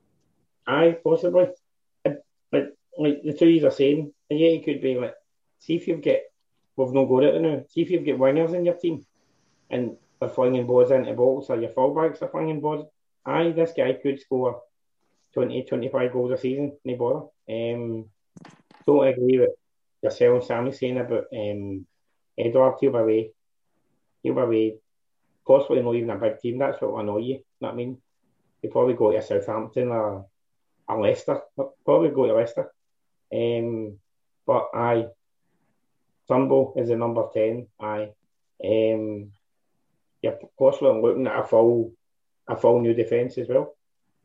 Aye, possibly. But like the two are saying, Ajeti could be like, see if you've got, we've no got it now, see if you've got wingers in your team and they're flinging balls into balls or your fullbacks are flinging balls. Aye, this guy could score twenty, twenty-five goals a season, no bother. Um, don't agree with yourself and Sammy saying about um, Edouard. He'll be away. He'll be away. Possibly not even a big team. That's what will annoy you. You know what I mean? He'll probably go to Southampton or, or Leicester. Probably go to Leicester. Um, but aye, Turnbull is the number ten. Aye. Um, you're possibly looking at a full, a full new defence as well.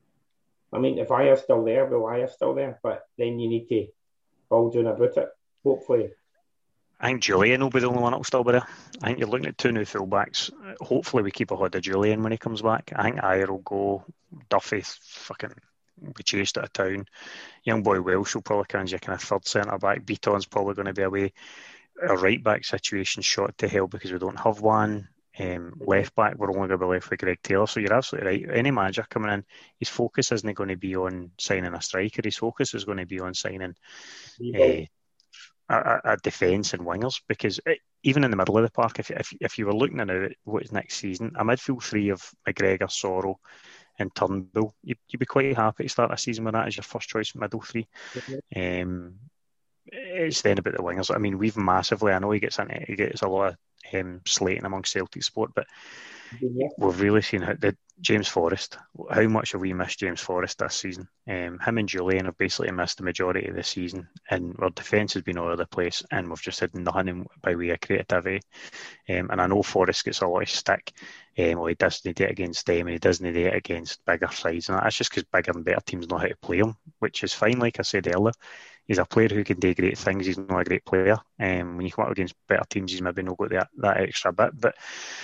I mean, if Aya's still there, well, Aya's still there, but then you need to build down about it, hopefully. I think Julian will be the only one that will still be there. I think you're looking at two new fullbacks. Hopefully we keep a hold of Julian when he comes back. I think Aya will go. Duffy fucking be chased out of town. Young boy Welsh will probably come as your kind of third centre-back. Beaton's probably going to be away. Our right-back situation shot to hell because we don't have one. Um, left back, we're only going to be left with Greg Taylor. So you're absolutely right. Any manager coming in, his focus isn't going to be on signing a striker. His focus is going to be on signing uh, a, a defence and wingers. Because it, even in the middle of the park, if if, if you were looking at now at what's next season, a midfield three of McGregor, Sorrell, and Turnbull, you, you'd be quite happy to start a season with that as your first choice middle three. Mm-hmm. Um, it's then about the wingers. I mean, we've massively. I know he gets into he gets a lot of um, slating among Celtic sport, but yeah. We've really seen how the James Forrest. How much have we missed James Forrest this season? Um, him and Julian have basically missed the majority of the season, and our defence has been all over the place, and we've just had nothing by way of creativity. Um, and I know Forrest gets a lot of stick. Um, well, he doesn't do it against them, and he doesn't do it against bigger sides, and that's just because bigger and better teams know how to play him, which is fine. Like I said earlier, he's a player who can do great things. He's not a great player. Um, when you come up against better teams, he's maybe not got that, that extra bit. But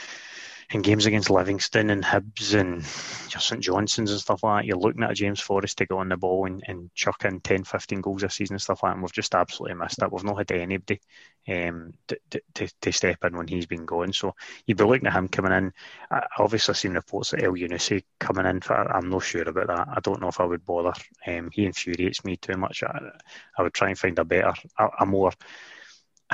in games against Livingston and Hibs and St Johnson's and stuff like that, you're looking at a James Forrest to go on the ball and, and chuck in ten, fifteen goals a season and stuff like that, and we've just absolutely missed it. We've not had anybody um, to, to, to step in when he's been gone. So you'd be looking at him coming in. I obviously seen reports of El Yunusi coming in. For, I'm not sure about that. I don't know if I would bother. Um, he infuriates me too much. I, I would try and find a better, a, a more, a,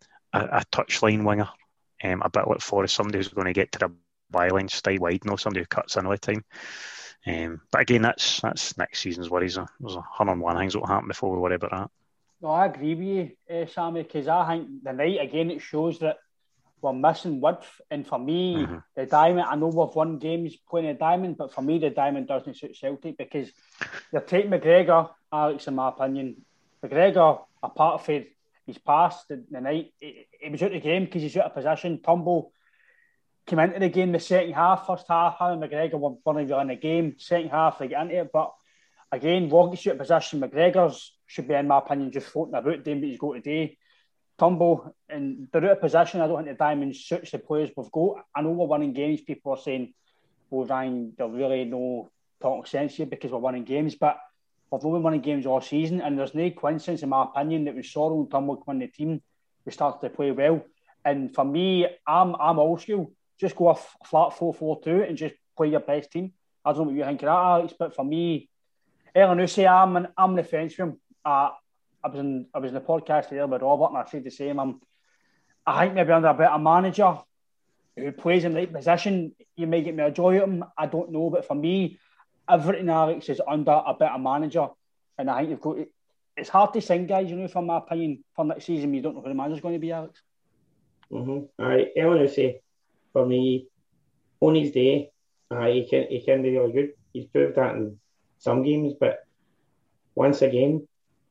a touchline winger. Um, a bit like Forrest, somebody who's going to get to the byline, stay wide, no somebody who cuts in all the time. Um, but again, that's that's next season's worries. There's a hundred and one things that will happen before we worry about that. No, I agree with you, uh, Sammy, because I think the night, again, it shows that we're missing width. And for me, mm-hmm. the diamond, I know we've won games playing a diamond, but for me, the diamond doesn't suit Celtic because you're taking McGregor, Alex, in my opinion. McGregor, apart from his pass the, the night, he, he was out of the game because he's out of position. Turnbull came into the game the second half, first half, him and McGregor were running in the game. Second half, they get into it. But again, Walkett's out of position. McGregor's should be, in my opinion, just floating about doing what he's got today. Turnbull, and they're out of position. I don't think the diamond suits the players we've got. I know we're winning games. People are saying, well, Ryan, there's really no talking sense here because we're winning games. But we've not been winning games all season, and there's no coincidence, in my opinion, that when Sorrell and Turnbull come in the team, we started to play well. And for me, I'm I'm old school. Just go a flat four four two and just play your best team. I don't know what you think of that, Alex, but for me, Elyounoussi, I'm in, I'm in the fence with him. Uh, I was in I was in the podcast there with Robert, and I said the same. I'm, I think maybe under a better manager who plays in the right position, you may get more joy out of him. I don't know, but for me, everything, Alex, is under a better manager, and I think you've got. It's hard to sign guys, you know, from my opinion, for next season. You don't know who the manager's going to be, Alex. Mm-hmm. I Elyounoussi, for me, on his day, uh, he can he can be really good. He's proved that in some games, but once again,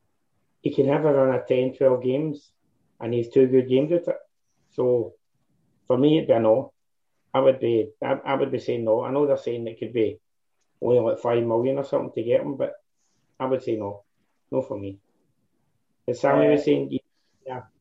he can have a run of ten, twelve games, and he's two good games with it. So, for me, it'd be a no. I would be, I, I would be saying no. I know they're saying it could be only like five million or something to get him, but I would say no. No for me. As Sammy uh, was saying, yeah,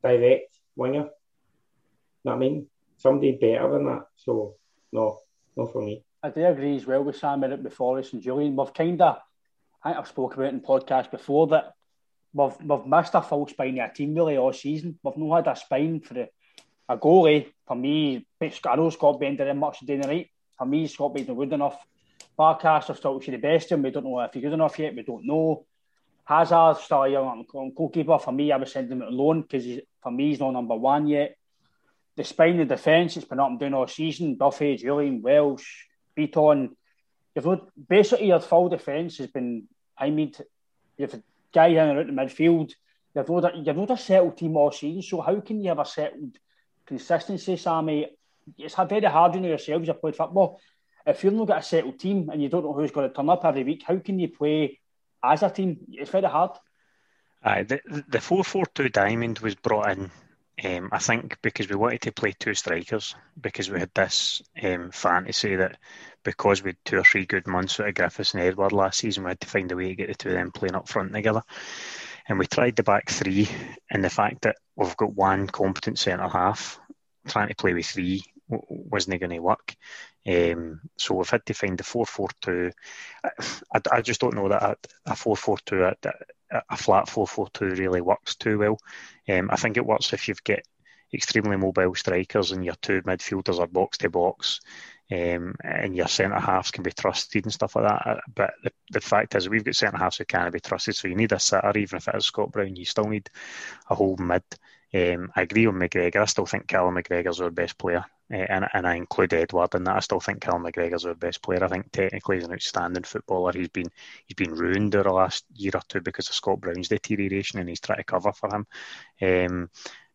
direct winger. You know what I mean? Somebody better than that. So, no, not for me. I do agree as well with Sam with Forrest and Julian. We've kind of, I think I've spoken about it in podcasts before, that we've, we've missed a full spine of a team really all season. We've not had a spine for the, a goalie. For me, I know Scott Bain did much today night. For me, Scott Bain's not good enough. Barcaster's still the best of him. We don't know if he's good enough yet. We don't know. Hazard's still a young goalkeeper. For me, I would send him out alone because for me, he's not number one yet. The spine of defence, it's been up and down all season. Duffy, Julian, Welsh, Beaton. You've not, basically, your full defence has been, I mean, you've a guy hanging out in the midfield. You've not, you've not a settled team all season. So how can you have a settled consistency, Sammy? It's very hard on yourselves. You played football. If you've not got a settled team and you don't know who's going to turn up every week, how can you play as a team? It's very hard. Aye, the the four four two diamond was brought in, um, I think, because we wanted to play two strikers, because we had this um, fantasy that because we had two or three good months out of Griffiths and Edward last season, we had to find a way to get the two of them playing up front together. And we tried the back three, and the fact that we've got one competent centre half, trying to play with three wasn't going to work. Um, so we've had to find the four four two. I, I just don't know that a four four two, a, a flat four four two really works too well. Um, I think it works if you've got extremely mobile strikers and your two midfielders are box to box, um, and your centre halves can be trusted and stuff like that. But the, the fact is, we've got centre halves who can't be trusted, so you need a sitter. Even if it is Scott Brown, you still need a whole mid. Um, I agree with McGregor. I still think Callum McGregor's our best player, uh, and, and I include Edward in that. I still think Callum McGregor's our best player. I think technically he's an outstanding footballer. He's been he's been ruined over the last year or two because of Scott Brown's deterioration, and he's trying to cover for him. Um,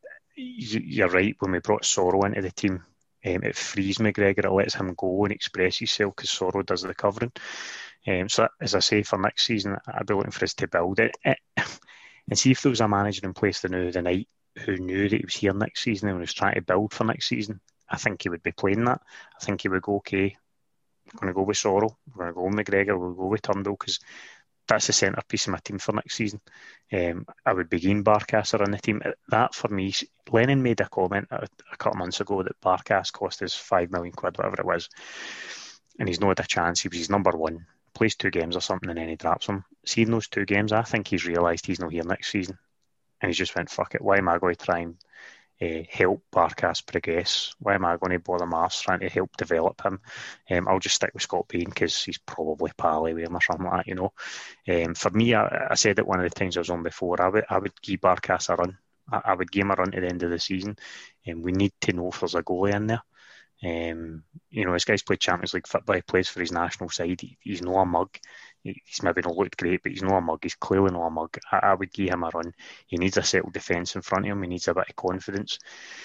you're right, when we brought Sorrow into the team, um, it frees McGregor. It lets him go and express himself because Sorrow does the covering. Um, so, as I say, for next season, I'd be looking for us to build it, it and see if there was a manager in place that knew the night who knew that he was here next season and was trying to build for next season. I think he would be playing that. I think he would go, okay, we're going to go with Sorrell, we're going to go with McGregor, we'll go with Turnbull, because that's the centrepiece of my team for next season. Um, I would begin Barcaster on the team. That, for me, Lennon made a comment a, a couple of months ago that Barcas cost us five million quid, whatever it was, and he's not had a chance. He was his number one, plays two games or something, and then he drops him. Seeing those two games, I think he's realised he's not here next season. And he's just went, fuck it, why am I going to try and uh, help Barkas progress? Why am I going to bother Mars trying to help develop him? Um, I'll just stick with Scott Bain because he's probably pally with him or something like that, you know. Um, for me, I, I said it one of the times I was on before, I would, I would give Barkas a run. I, I would give him a run to the end of the season. And um, we need to know if there's a goalie in there. Um, you know, this guy's played Champions League football, he plays for his national side. He, he's not a mug. He's maybe not looked great, but he's not a mug. He's clearly not a mug. I, I would give him a run. He needs a settled defence in front of him. He needs a bit of confidence.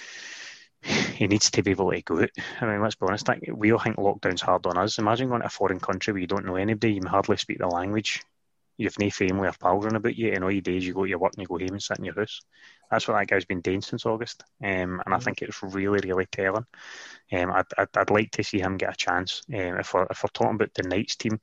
He needs to be able to go out. I mean, let's be honest, we all think lockdown's hard on us. Imagine going to a foreign country where you don't know anybody, you can hardly speak the language, you have no family or pals around about you, and all your days you go to your work and you go home and sit in your house. That's what that guy's been doing since August, um, and I think it's really, really telling. Um, I'd, I'd, I'd like to see him get a chance. Um, if, we're, if we're talking about the Knights team,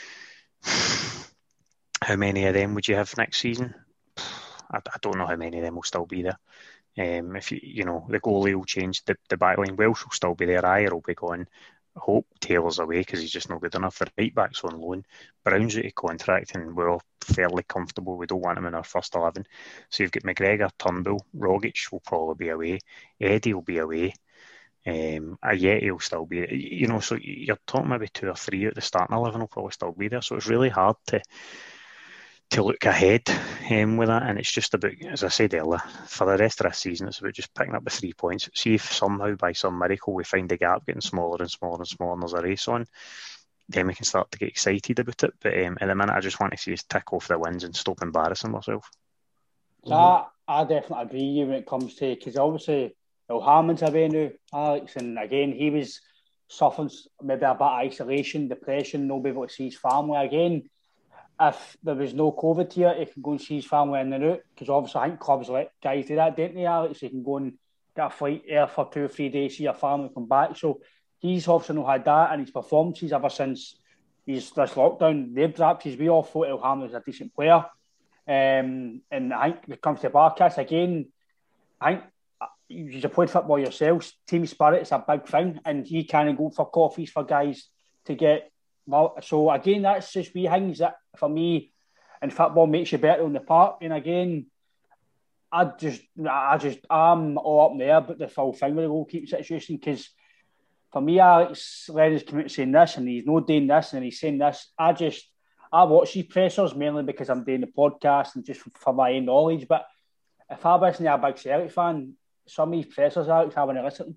how many of them would you have next season? I, I don't know how many of them will still be there. Um, if you, you know, the goalie will change, the, the backline, Welsh will still be there, Ayer will be gone. Hope Taylor's away because he's just not good enough. The right back's on loan. Brown's out of contract and we're all fairly comfortable. We don't want him in our first eleven. So you've got McGregor, Turnbull, Rogic will probably be away. Eddie will be away. Um, Ayeti will still be, you know, so you're talking maybe two or three at the starting eleven will probably still be there. So it's really hard to to look ahead um, with that, and it's just about, as I said earlier, for the rest of this season, it's about just picking up the three points. See if somehow, by some miracle, we find the gap getting smaller and smaller and smaller, and there's a race on. Then we can start to get excited about it. But um, at the minute, I just want to see us tick off the wins and stop embarrassing ourselves. I, I definitely agree when it comes to, because obviously Will Hammond's away now, Alex, and again, he was suffering maybe a bit of isolation, depression, not be able to see his family again. If there was no COVID here, he can go and see his family in and out, because obviously I think clubs let guys do that, don't they, Alex? You can go and get a flight there for two or three days, see your family, come back. So he's obviously not had that, and his performances ever since he's this lockdown, they've dropped his way off. Ilhan was a decent player. Um, and I think when it comes to Barkas, again, I think you played football yourselves. Team spirit is a big thing, and you can't go for coffees for guys to get. Well, so again, that's just wee things that for me, and football makes you better on the park. And again, I just, I just, I'm all up there, but the full thing with the goalkeeping situation, because for me, Alex Lennon coming out saying this, and he's not doing this, and he's saying this. I just, I watch these pressers mainly because I'm doing the podcast and just for my own knowledge. But if I wasn't a big Celtic fan, some of these pressers, Alex, I wouldn't listen.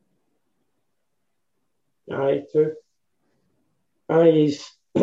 Aye, true. Aye, he's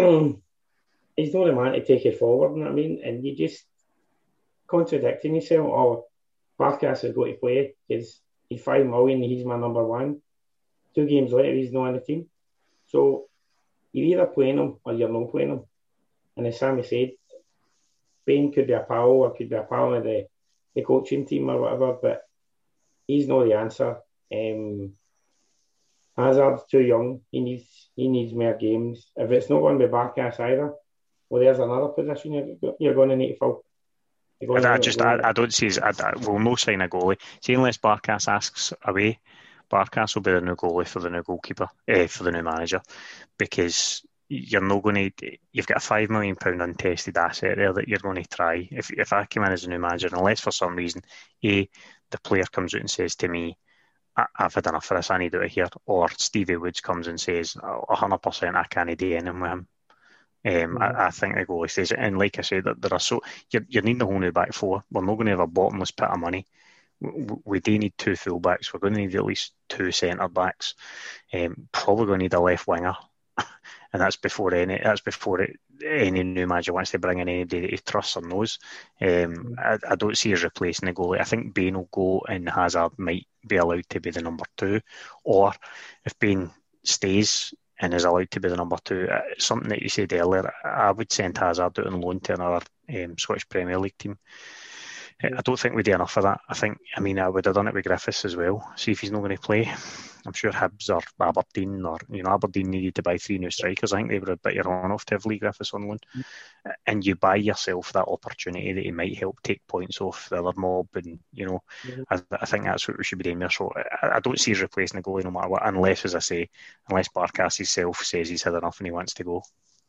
he's not the man to take it forward, you know what I mean? And you just contradicting yourself. Oh, Barkas has got to play because he's five million and he's my number one. Two games later, he's not on the team. So you're either playing him or you're not playing him. And as Sammy said, Bain could be a pal or could be a pal of the, the coaching team or whatever, but he's not the answer. Um, Hazard's too young. He needs he needs more games. If it's not going to be Barkas either, well, there's another position you're, you're going to need to fill. I, I just I, I don't see. I, I, we'll no sign a goalie. See, unless Barkas asks away, Barkas will be the new goalie for the new goalkeeper, eh, for the new manager, because you're not going to. You've got a five million pound untested asset there that you're going to try. If if I came in as a new manager, unless for some reason, a the player comes out and says to me, I, "I've had enough of this. I need out of here," or Stevie Woods comes and says, "A hundred percent, I can't do anything with him." Um, mm-hmm. I, I think the goalie stays, and like I said, that there are so you you need the whole new back four. We're not going to have a bottomless pit of money. We, we do need two full backs. We're going to need at least two centre backs. Um, probably going to need a left winger. And that's before any. That's before it, any new manager wants to bring in anybody that he trusts or knows. Um, I, I don't see us replacing the goalie. I think Bain will go, and Hazard might be allowed to be the number two. Or if Bain stays and is allowed to be the number two, uh, something that you said earlier, I would send Hazard out on loan to another um, Scottish Premier League team. I don't think we do enough of that. I think, I mean, I would have done it with Griffiths as well. See if he's not going to play. I'm sure Hibs or Aberdeen or, you know, Aberdeen needed to buy three new strikers. I think they were a bit on off to have Lee Griffiths on loan. Mm-hmm. And you buy yourself that opportunity that he might help take points off the other mob. And, you know, mm-hmm. I, I think that's what we should be doing there. So I, I don't see us replacing the goalie no matter what, unless, as I say, unless Barkas himself says he's had enough and he wants to go.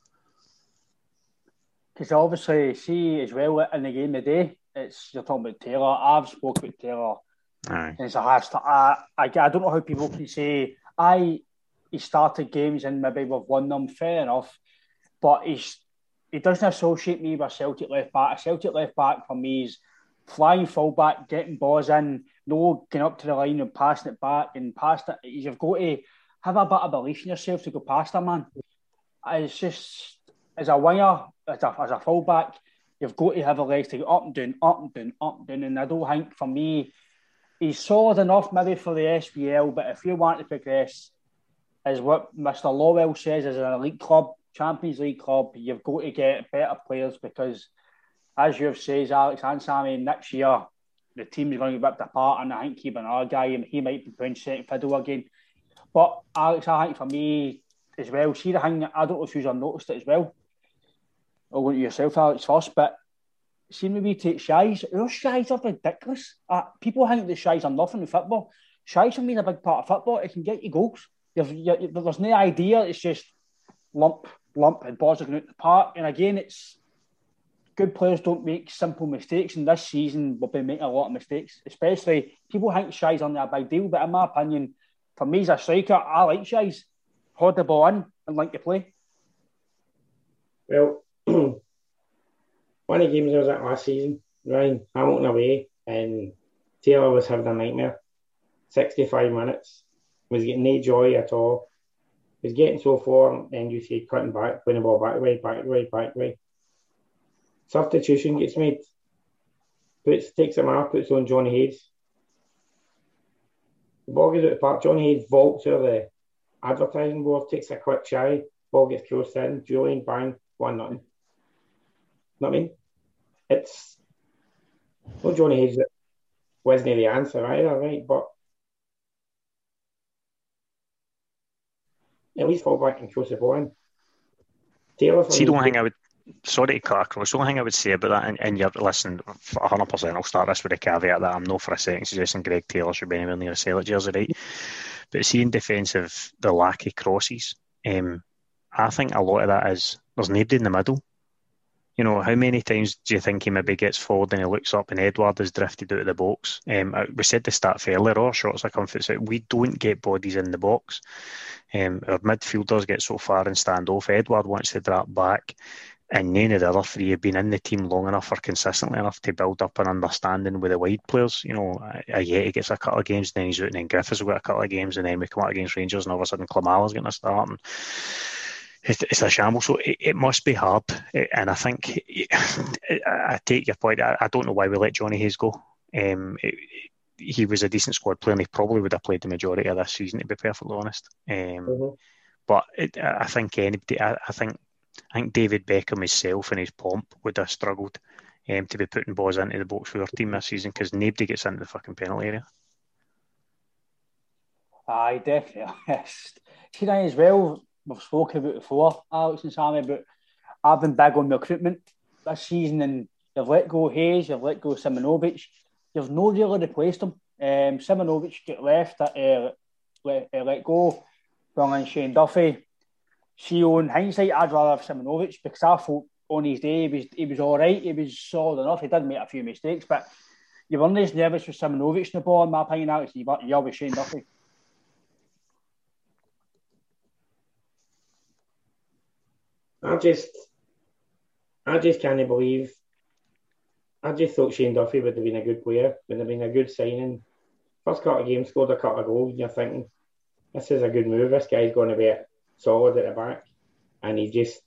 Because obviously, see, as well, in the game today, it's you're talking about Taylor. I've spoke with Taylor. Aye. It's a hashtag. I, I, I don't know how people can say, I he started games and maybe we've won them, fair enough. But he's he doesn't associate me with Celtic left back. A Celtic left back for me is flying fullback, getting balls in, no getting up to the line and passing it back and past it. You've got to have a bit of belief in yourself to go past a man. It's just, as a winger, as a, as a fullback, you've got to have a legs to go up and down, up and down, up and down. And I don't think, for me, he's solid enough maybe for the S P L, but if you want to progress, as what Mister Lawwell says, as an elite club, Champions League club, you've got to get better players because, as you've said, Alex and Sammy, next year, the team's going to get ripped apart, and I think keep another guy, and he might be playing second fiddle again. But, Alex, I think for me as well, see the thing, I don't know if you've noticed it as well. I'll go to yourself, Alex, first, but see when we take shies, those shies are ridiculous. Uh, people think that shies are nothing in football. Shies for me is a big part of football. It can get you goals. You've, you, there's no idea. It's just lump, lump, and balls are going out the park. And again, it's good players don't make simple mistakes. And this season, we'll be making a lot of mistakes. Especially, people think shies aren't a big deal. But in my opinion, for me as a striker, I like shies. Hold the ball in and link the play. Well, one of the games I was at last season, Ryan, Hamilton away, and Taylor was having a nightmare. sixty-five minutes. Was getting no joy at all. Was getting so far, and you see cutting back, putting the ball back away, back away, back away. Substitution gets made. Puts, takes him out, puts on Johnny Hayes. The ball goes out the park. Johnny Hayes vaults over the advertising board, takes a quick shy, ball gets crossed in, Julian, bang, one nothing. Know what I mean? It's not Johnny Hayes that wasn't the answer either, right? But at least fall back and cross the ball in. Taylor, see, the one thing I would sorry to cut across. The only thing I would say about that, and, and you're listening, one hundred percent, I'll start this with a caveat that I'm not for a second suggesting Greg Taylor should be anywhere near a Celtic jersey, right? But see, in defence of the lack of crosses, um, I think a lot of that is there's nobody in the middle. You know, how many times do you think he maybe gets forward and he looks up and Edouard is drifted out of the box? Um, we said the stat earlier, our shots are comfort. We don't get bodies in the box. Um, our midfielders get so far and stand off. Edouard wants to drop back, and none of the other three have been in the team long enough or consistently enough to build up an understanding with the wide players. You know, Ajeti gets a couple of games, and then he's out, and then Griffiths will get a couple of games, and then we come out against Rangers, and all of a sudden Klimala's getting a start. And it's a shambles, so it, it must be hard. And I think I take your point. I, I don't know why we let Johnny Hayes go. Um, it, he was a decent squad player, and he probably would have played the majority of this season, to be perfectly honest. Um, mm-hmm. But it, I think anybody, I, I think, I think David Beckham himself in his pomp would have struggled um, to be putting balls into the box for our team this season, because nobody gets into the fucking penalty area. Aye, definitely. Yes. See, as well, we've spoken about it before, Alex and Sammy, but I've been big on recruitment this season, and you've let go Hayes, you've let go Simonovic, you've no really replaced him. Um, Simonovic got left, uh, let, uh, let go, brought in Shane Duffy. See, on hindsight, I'd rather have Simonovic, because I thought on his day he was, he was all right, he was solid enough, he did make a few mistakes, but you weren't as nervous with Simonovic in the ball, in my opinion, Alex, you were, you were with Shane Duffy. I just, I just can't believe. I just thought Shane Duffy would have been a good player, would have been a good signing. First couple of games, scored a couple of goals, and you're thinking, this is a good move. This guy's going to be solid at the back, and he just,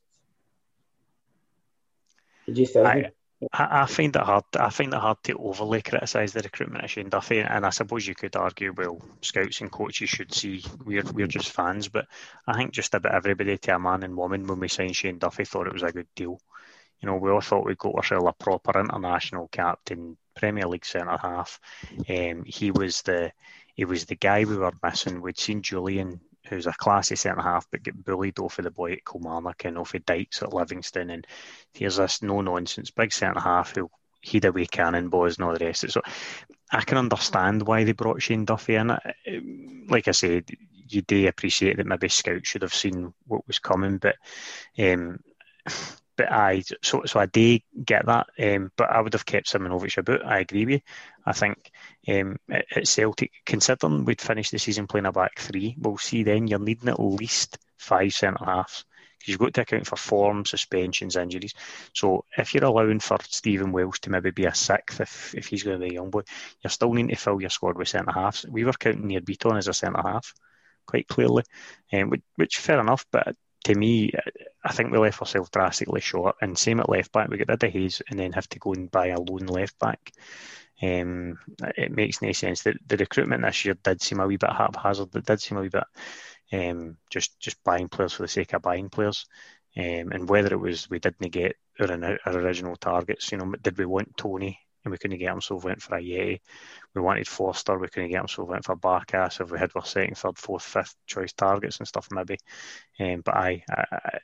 he just isn't. I, I find it hard. I find it hard to overly criticise the recruitment of Shane Duffy, and I suppose you could argue, well, scouts and coaches should see we're we're just fans, but I think just about everybody, to a man and woman, when we signed Shane Duffy, thought it was a good deal. You know, we all thought we'd got ourselves a proper international captain, Premier League centre half. Um, he was the he was the guy we were missing. We'd seen Julian, who's a classy centre half, but get bullied off of the boy at Kilmarnock and off of Dykes at Livingston, and here's this no nonsense big centre half who he'd away cannonballs and all the rest of it. So I can understand why they brought Shane Duffy in. Like I said, you do appreciate that maybe scouts should have seen what was coming, but um, but I so so I do get that. Um, but I would have kept Simonovic about. I agree with you. I think um, at, at Celtic, considering we'd finished the season playing a back three, we'll see then you're needing at least five centre halves, because you've got to account for form, suspensions, injuries. So if you're allowing for Stephen Welsh to maybe be a sixth, if, if he's going to be a young boy, you're still needing to fill your squad with centre halves. We were counting Nir Bitton as a centre half, quite clearly, um, which, which fair enough, but to me, I think we left ourselves drastically short. And same at left back, we get rid of Hayes and then have to go and buy a lone left back. Um, it makes no sense. The, the recruitment this year did seem a wee bit haphazard. It did seem a wee bit um, just just buying players for the sake of buying players. Um, and whether it was we didn't get our, our original targets, you know, did we want Tony and we couldn't get him, so we went for Ajeti. We wanted Forster, we couldn't get him, so we went for Barkas. If we had our second, third, fourth, fifth choice targets and stuff, maybe. Um, but I, I,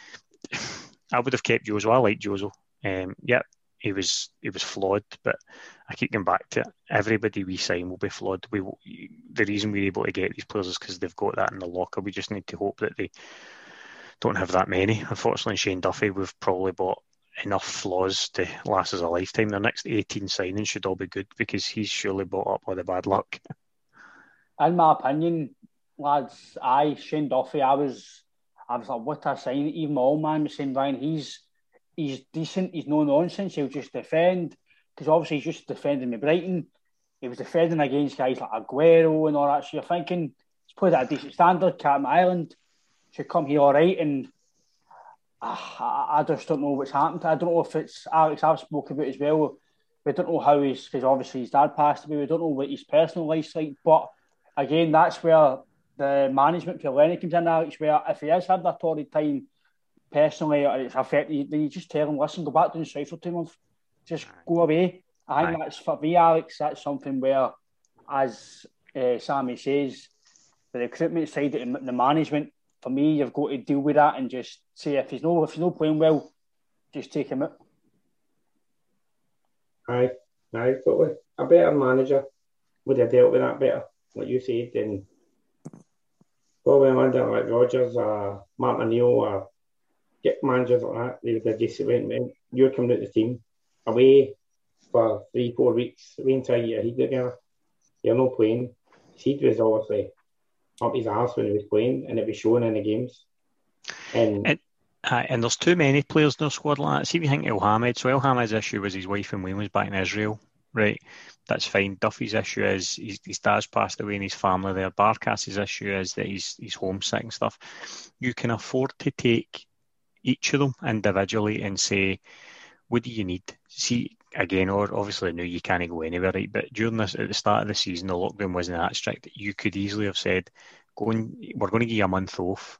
I would have kept Jozo. I like Jozo. Um, yeah, he was he was flawed, but I keep going back to it. Everybody we sign will be flawed. We the reason we're able to get these players is because they've got that in the locker. We just need to hope that they don't have that many. Unfortunately, Shane Duffy, we've probably bought enough flaws to last us a lifetime. The next eighteen signings should all be good, because he's surely bought up all the bad luck. In my opinion, lads, I Shane Duffy, I was I was like, what a sign. Even my old man was saying, Ryan, he's he's decent, he's no nonsense, he'll just defend, because obviously he's just defending me Brighton. He was defending against guys like Aguero and all that, so you're thinking he's played at a decent standard. Captain Ireland should come here all right, and uh, I, I just don't know what's happened. I don't know if it's Alex I've spoken about as well. We don't know how he's, because obviously his dad passed away, we don't know what his personal life's like, but again, that's where the management for Lenny comes in, Alex, where if he has had that torrid time personally, or it's affected, then you just tell him, listen, go back down south for two months, just go away. I think Aye. That's, for me, Alex, that's something where, as uh, Sammy says, the recruitment side, the management, for me, you've got to deal with that and just say, if he's no, if he's not playing well, just take him out. Aye, aye, totally. A better manager would have dealt with that better, like you said, than probably a manager like Rodgers or Mark O'Neill or get managers like that. They would have just went, man, you're coming out the team away for three, four weeks, away until you get your head together. You're not playing. His head was obviously up his arse when he was playing, and it was showing in the games. And and, uh, and there's too many players in the squad like that. See if you think Elhamed, so Elhamed's issue was his wife and Wayne was back in Israel, right? That's fine. Duffy's issue is his, his dad's passed away and his family there. Barkas's issue is that he's, he's homesick and stuff. You can afford to take each of them individually and say, what do you need? See, again, or obviously now you can't go anywhere, right? But during this, at the start of the season, the lockdown wasn't that strict. You could easily have said, "Go and, we're going to give you a month off.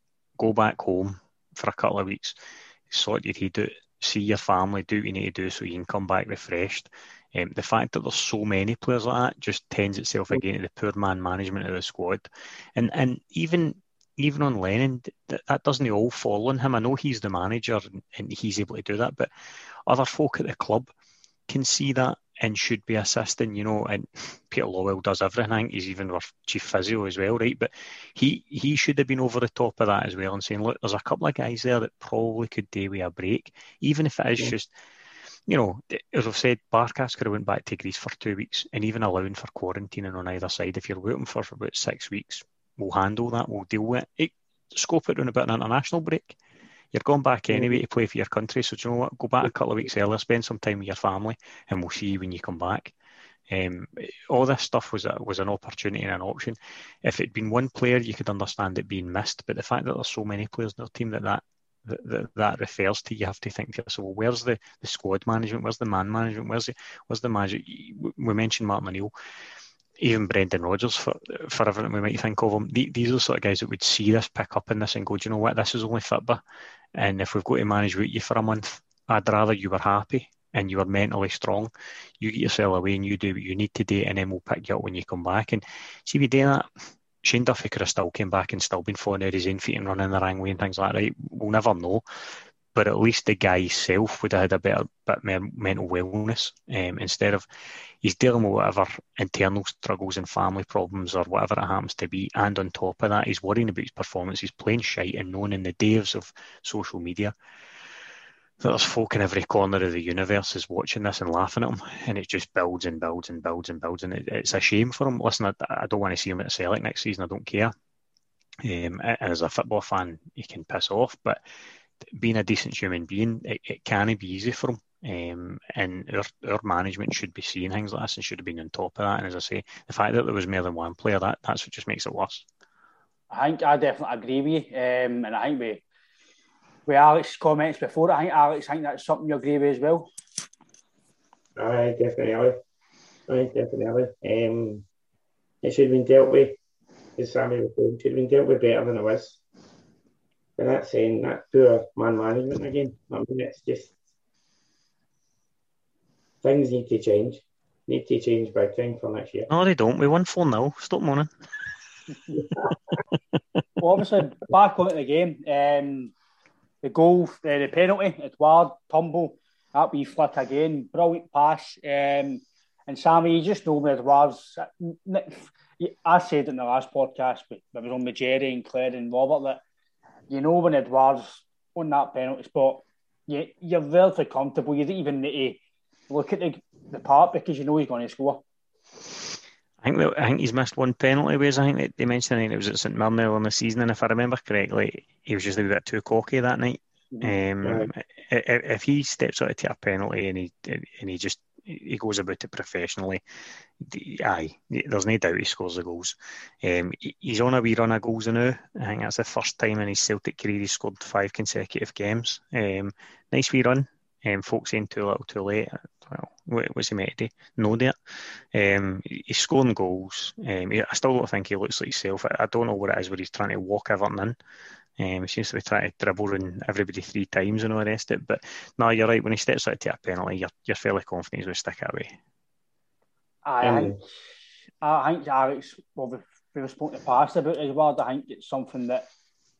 Go back home for a couple of weeks, sort your head out, see your family, do what you need to do so you can come back refreshed." Um, the fact that there's so many players like that just tends itself again to the poor man management of the squad. And and even even on Lennon, that, that doesn't all fall on him. I know he's the manager and, and he's able to do that, but other folk at the club can see that and should be assisting, you know, and Peter Lawwell does everything. He's even our chief physio as well, right? But he he should have been over the top of that as well and saying, look, there's a couple of guys there that probably could do with a break, even if it is yeah. just, you know, as I've said, Barkas could have went back to Greece for two weeks and even allowing for quarantining on either side. If you're waiting for, for about six weeks, we'll handle that, we'll deal with it. it scope it on a bit of an international break. You're going back anyway to play for your country, so do you know what? Go back a couple of weeks earlier, spend some time with your family, and we'll see you when you come back. Um, all this stuff was a, was an opportunity and an option. If it'd been one player, you could understand it being missed, but the fact that there's so many players in their team that that, that, that, that refers to, you have to think to yourself, well, where's the, the squad management? Where's the man management? Where's the, where's the manager? We mentioned Martin O'Neill. Even Brendan Rodgers, for for everything we might think of him, these are the sort of guys that would see this, pick up in this and go, do you know what, this is only football, and if we've got to manage with you for a month, I'd rather you were happy and you were mentally strong. You get yourself away and you do what you need to do, and then we'll pick you up when you come back. And see, if you do that, Shane Duffy could have still came back and still been falling out his own feet and running the wrong way and things like that, right? We'll never know. But at least the guy himself would have had a better bit more mental wellness, um, instead of he's dealing with whatever internal struggles and family problems or whatever it happens to be, and on top of that he's worrying about his performance, he's playing shite and knowing in the days of social media that there's folk in every corner of the universe is watching this and laughing at him, and it just builds and builds and builds and builds, and it, it's a shame for him. Listen, I, I don't want to see him at Celtic next season, I don't care. Um, as a football fan, he can piss off, but being a decent human being, it, it can't be easy for him. Um, and our, our management should be seeing things like this and should have been on top of that. And as I say, the fact that there was more than one player, that that's what just makes it worse. I think I definitely agree with you. Um, and I think we, with Alex's comments before, I think Alex, I think that's something you agree with as well. Aye, definitely. Aye, definitely. Um, it should have been dealt with, as Sammy was saying, it should have been dealt with better than it was. But that's saying that poor man management again. I mean, it's just things need to change. Need to change big time for next year. No, they don't. We won four nil. Stop moaning. Well, obviously, back on the game, um, the goal, uh, the penalty, Edouard, tumble, that wee flick again, brilliant pass. Um, and Sammy, you just know with Edouard's, I said in the last podcast, but it was on with Jerry and Claire and Robert, that you know when Edouard's on that penalty spot, you, you're relatively comfortable. You don't even need to look at the, the part because you know he's going to score. I think that, I think he's missed one penalty, whereas I think that they mentioned I think it was at St Mirren earlier in the season, and if I remember correctly, he was just a bit too cocky that night. Mm-hmm. Um, right. If he steps out to take a penalty and he and he just he goes about it professionally, aye, there's no doubt he scores the goals. Um, he's on a wee run of goals now. I think that's the first time in his Celtic career he's scored five consecutive games. Um, nice wee run. Um, folks saying too little, too late. Well, what's he meant to do? No doubt. Um, he's scoring goals. Um, I still don't think he looks like himself. I, I don't know what it is where he's trying to walk Everton in. Um, he seems to be trying to dribble around everybody three times and all the rest of it. But no, you're right. When he steps out to take a penalty, you're, you're fairly confident he's going to stick it away. I um, think, I think Alex, well, we've, we've spoken to past about it as well. I think it's something that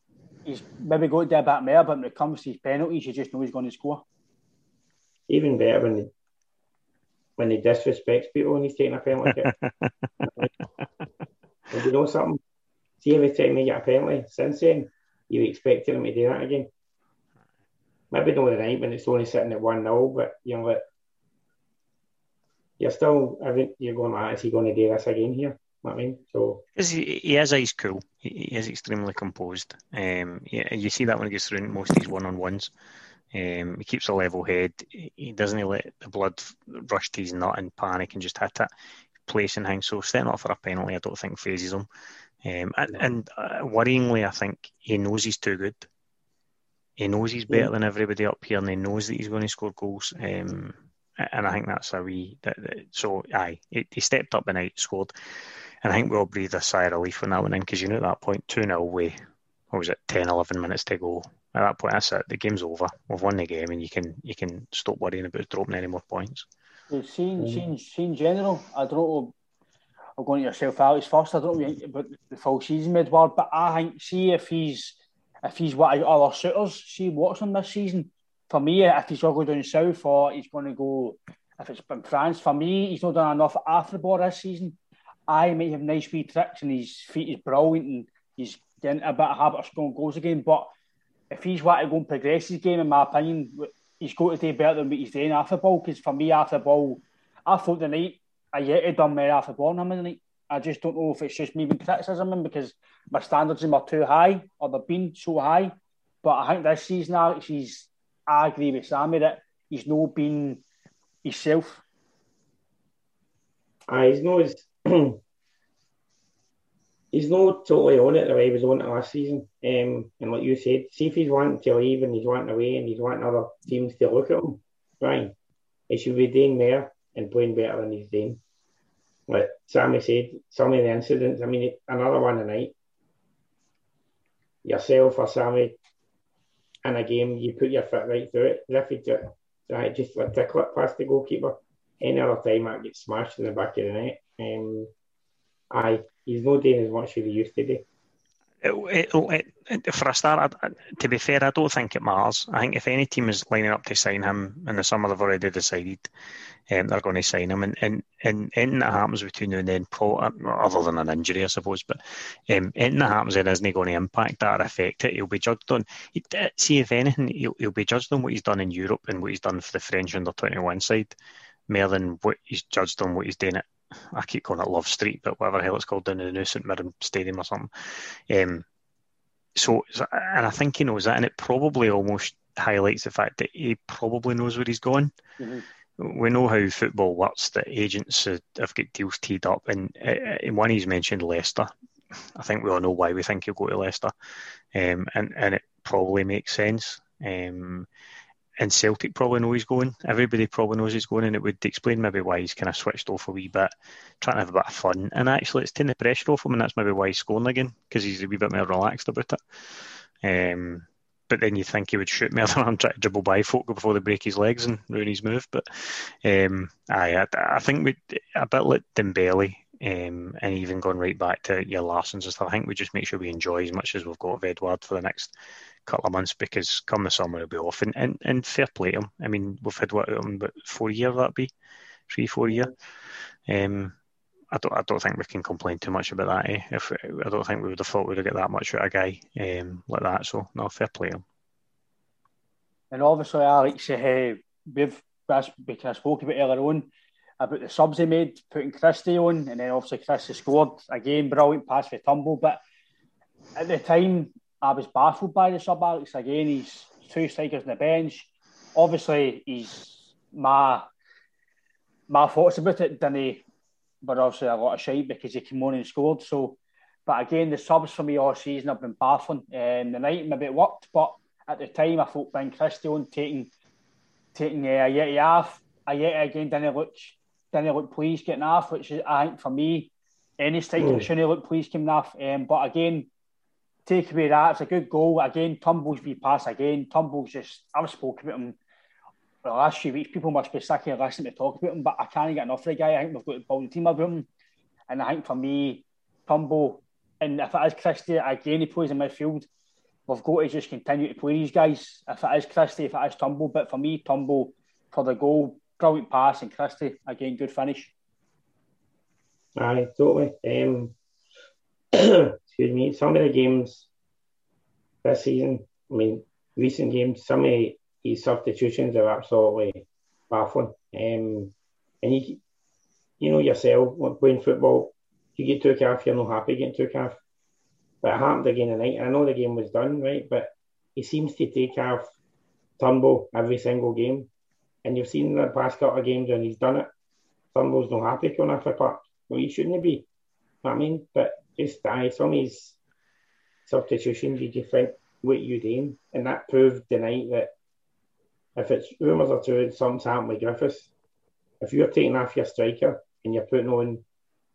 he's maybe got to do a bit more, but when it comes to his penalties, you just know he's going to score. Even better when he, when he disrespects people when he's taking a penalty kick. And you know something? See, every time they get a penalty, since then, you expected him to do that again. Maybe not the night when it's only sitting at one nil, but you know, like, you're still, I think you're going, ah, is he going to do this again here? You know what I mean? So, he, he is ice cool. He, he is extremely composed. Um, yeah, you see that when he gets through most of his one-on-ones. Um, he keeps a level head. He doesn't let the blood rush to his nut and panic and just hit it. Placing things. So setting off for a penalty, I don't think phases him. Um, and and uh, worryingly, I think he knows he's too good. He knows he's better yeah. than everybody up here, and he knows that he's going to score goals. Um, and I think that's a wee. That, that, so, aye, he, he stepped up the night, scored, and I think we all breathed a sigh of relief when that went in, because you know at that point, two nil away. What was it? ten, eleven minutes to go. At that point, that's it. The game's over. We've won the game, and you can you can stop worrying about dropping any more points. We've seen, seen, seen general. I don't know. I'm going to yourself Alex first. I don't know about the full season mid word, but I think see if he's if he's what other suitors see what's him this season. For me, if he's going to go down south or he's going to go if it's in France, for me, he's not done enough after the ball this season. I might have nice wee tricks and his feet is brilliant and he's getting a bit of habit of scoring goals again. But if he's want to go and progress his game, in my opinion, he's got to do better than what he's doing after the ball. Because for me, after the ball, I thought the night I yet had done more after the ball than him in the night. I just don't know if it's just me being criticism him because my standards in him are too high or they've been so high. But I think this season, Alex, he's, I agree with Sammy that he's not been himself. Uh, he's no he's not totally on it the way he was on it last season. Um, and like you said, see if he's wanting to leave and he's wanting away and he's wanting other teams to look at him, Brian, he should be doing more and playing better than he's doing. Like Sammy said, some of the incidents, I mean, another one tonight, yourself or Sammy, in a game, you put your foot right through it. If you just, right, just like tickle it past the goalkeeper, any other time that gets smashed in the back of the net. Um, aye, he's not doing as much as he used to do. It, it, it, for a start, I, to be fair, I don't think it matters. I think if any team is lining up to sign him in the summer, they've already decided um, they're going to sign him. And, and, and anything that happens between now and then, probably, other than an injury, I suppose, but um, anything that happens then isn't going to impact that or affect it. He'll be judged on, he, see, if anything, he'll, he'll be judged on what he's done in Europe and what he's done for the French under twenty-one side, more than what he's judged on what he's doing at, I keep calling it Love Street, but whatever the hell it's called down in the new St Mirren Stadium or something. Um, so, and I think he knows that, and it probably almost highlights the fact that he probably knows where he's going. Mm-hmm. We know how football works, that agents have got deals teed up, and, and when he's mentioned Leicester, I think we all know why we think he'll go to Leicester, um, and, and it probably makes sense. Um, And Celtic probably know he's going. Everybody probably knows he's going, and it would explain maybe why he's kind of switched off a wee bit, trying to have a bit of fun. And actually, it's taking the pressure off him, and that's maybe why he's scoring again, because he's a wee bit more relaxed about it. Um, but then you think he would shoot more than I'm trying to dribble by folk before they break his legs and ruin his move. But um, aye, I, I think we a bit like Dembele, um, and even going right back to your Larsons and stuff. I think we just make sure we enjoy as much as we've got of Edouard for the next couple of months, because come the summer he'll be off, and, and, and fair play to him. I mean, we've had what um, about four years that'd be, three four year. Um, I don't I don't think we can complain too much about that. Eh? If I don't think we would have thought we'd have got that much out of a guy um, like that. So no, fair play to him. And obviously, Alex, uh, we've as we kind of spoke about earlier on about the subs he made, putting Christie on, and then obviously Christie scored again, brilliant pass for Turnbull. But at the time, I was baffled by the sub, Alex. Again, he's two strikers on the bench. Obviously, he's my my thoughts about it didn't, but obviously a lot of shite because he came on and scored. So, but again, the subs for me all season have been baffling. Um, the night maybe it worked, but at the time I thought Ben Christie on taking taking uh, Ayeti off. Ayeti again didn't look didn't look pleased getting off, which is, I think for me, any striker mm. shouldn't look pleased coming off. Um, but again, take away that, it's a good goal. Again, Turnbull's wee pass again. Turnbull's just, I've spoken about him the last few weeks. People must be sick of listening to talk about him, but I can't get enough of the guy. I think we've got to build the team about him. And I think for me, Turnbull, and if it is Christie, again, he plays in midfield. we've got to just continue to play these guys. If it is Christie, if it is Turnbull, but for me, Turnbull for the goal, brilliant pass, and Christie again, good finish. Aye, totally. Um, excuse me. Some of the games this season, I mean, recent games, some of his substitutions are absolutely baffling. Um, and you, you know yourself, when playing football, you get took off, you're not happy getting took off. But it happened again tonight. I know the game was done, right? But he seems to take off Turnbull every single game. And you've seen the past couple of games when he's done it. Turnbull's not happy going off the park. Well, he shouldn't be. You know what I mean? But just die. Some of his substitutions, you just think, what are you doing? And that proved tonight that if it's rumours are true, something's happened with Griffiths. If you're taking off your striker and you're putting on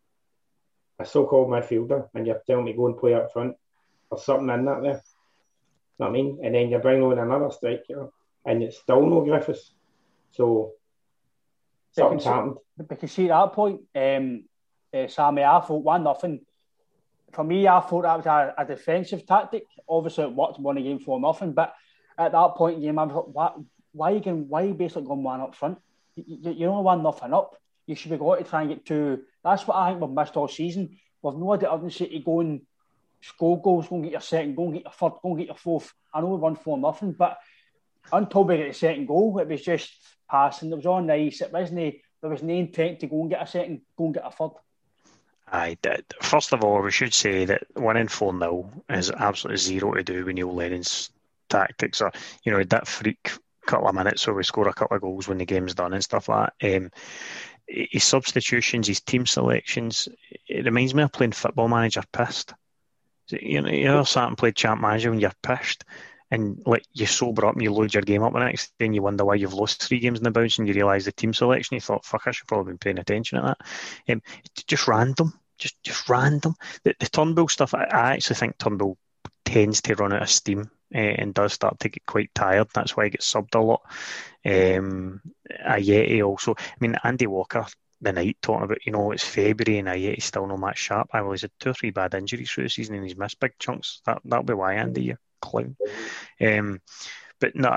a so-called midfielder and you're telling me go and play up front, there's something in that there. You know what I mean? And then you bring on another striker and it's still no Griffiths. So something's happened. Because see, at that point, um, uh, Sammy, I thought one nothing. For me, I thought that was a, a defensive tactic. Obviously, it worked one game for nothing. But at that point in the game, I thought, why, why are you going? Why are you basically going one up front? You, you're only one nothing up. You should be going to try and get two. That's what I think we've missed all season. We've no had the urgency to go and score goals, go and get your second, go and get your third, go and get your fourth. I know we won four nothing, but until we get the second goal, it was just passing. It was on nice. It wasn't. There was no intent to go and get a second, go and get a third. Aye, first of all, we should say that winning four nil is absolutely zero to do with Neil Lennon's tactics. Or, you know, that freak couple of minutes where we score a couple of goals when the game's done and stuff like that. Um, his substitutions, his team selections, it reminds me of playing Football Manager pissed. You know, you ever sat and played Champ Manager when you're pissed and like you sober up and you load your game up the next day and you wonder why you've lost three games in the bounce and you realise the team selection, you thought, fuck, I should probably been paying attention to that. Um, just random. Just just random. The, the Turnbull stuff, I, I actually think Turnbull tends to run out of steam uh, and does start to get quite tired. That's why he gets subbed a lot. Um, Ajeti also. I mean, Andy Walker the night talking about, you know, it's February and Ajeti's still no match sharp. I well, he's had two or three bad injuries through the season and he's missed big chunks. That, that'll be why, Andy, you clown. Um, but no,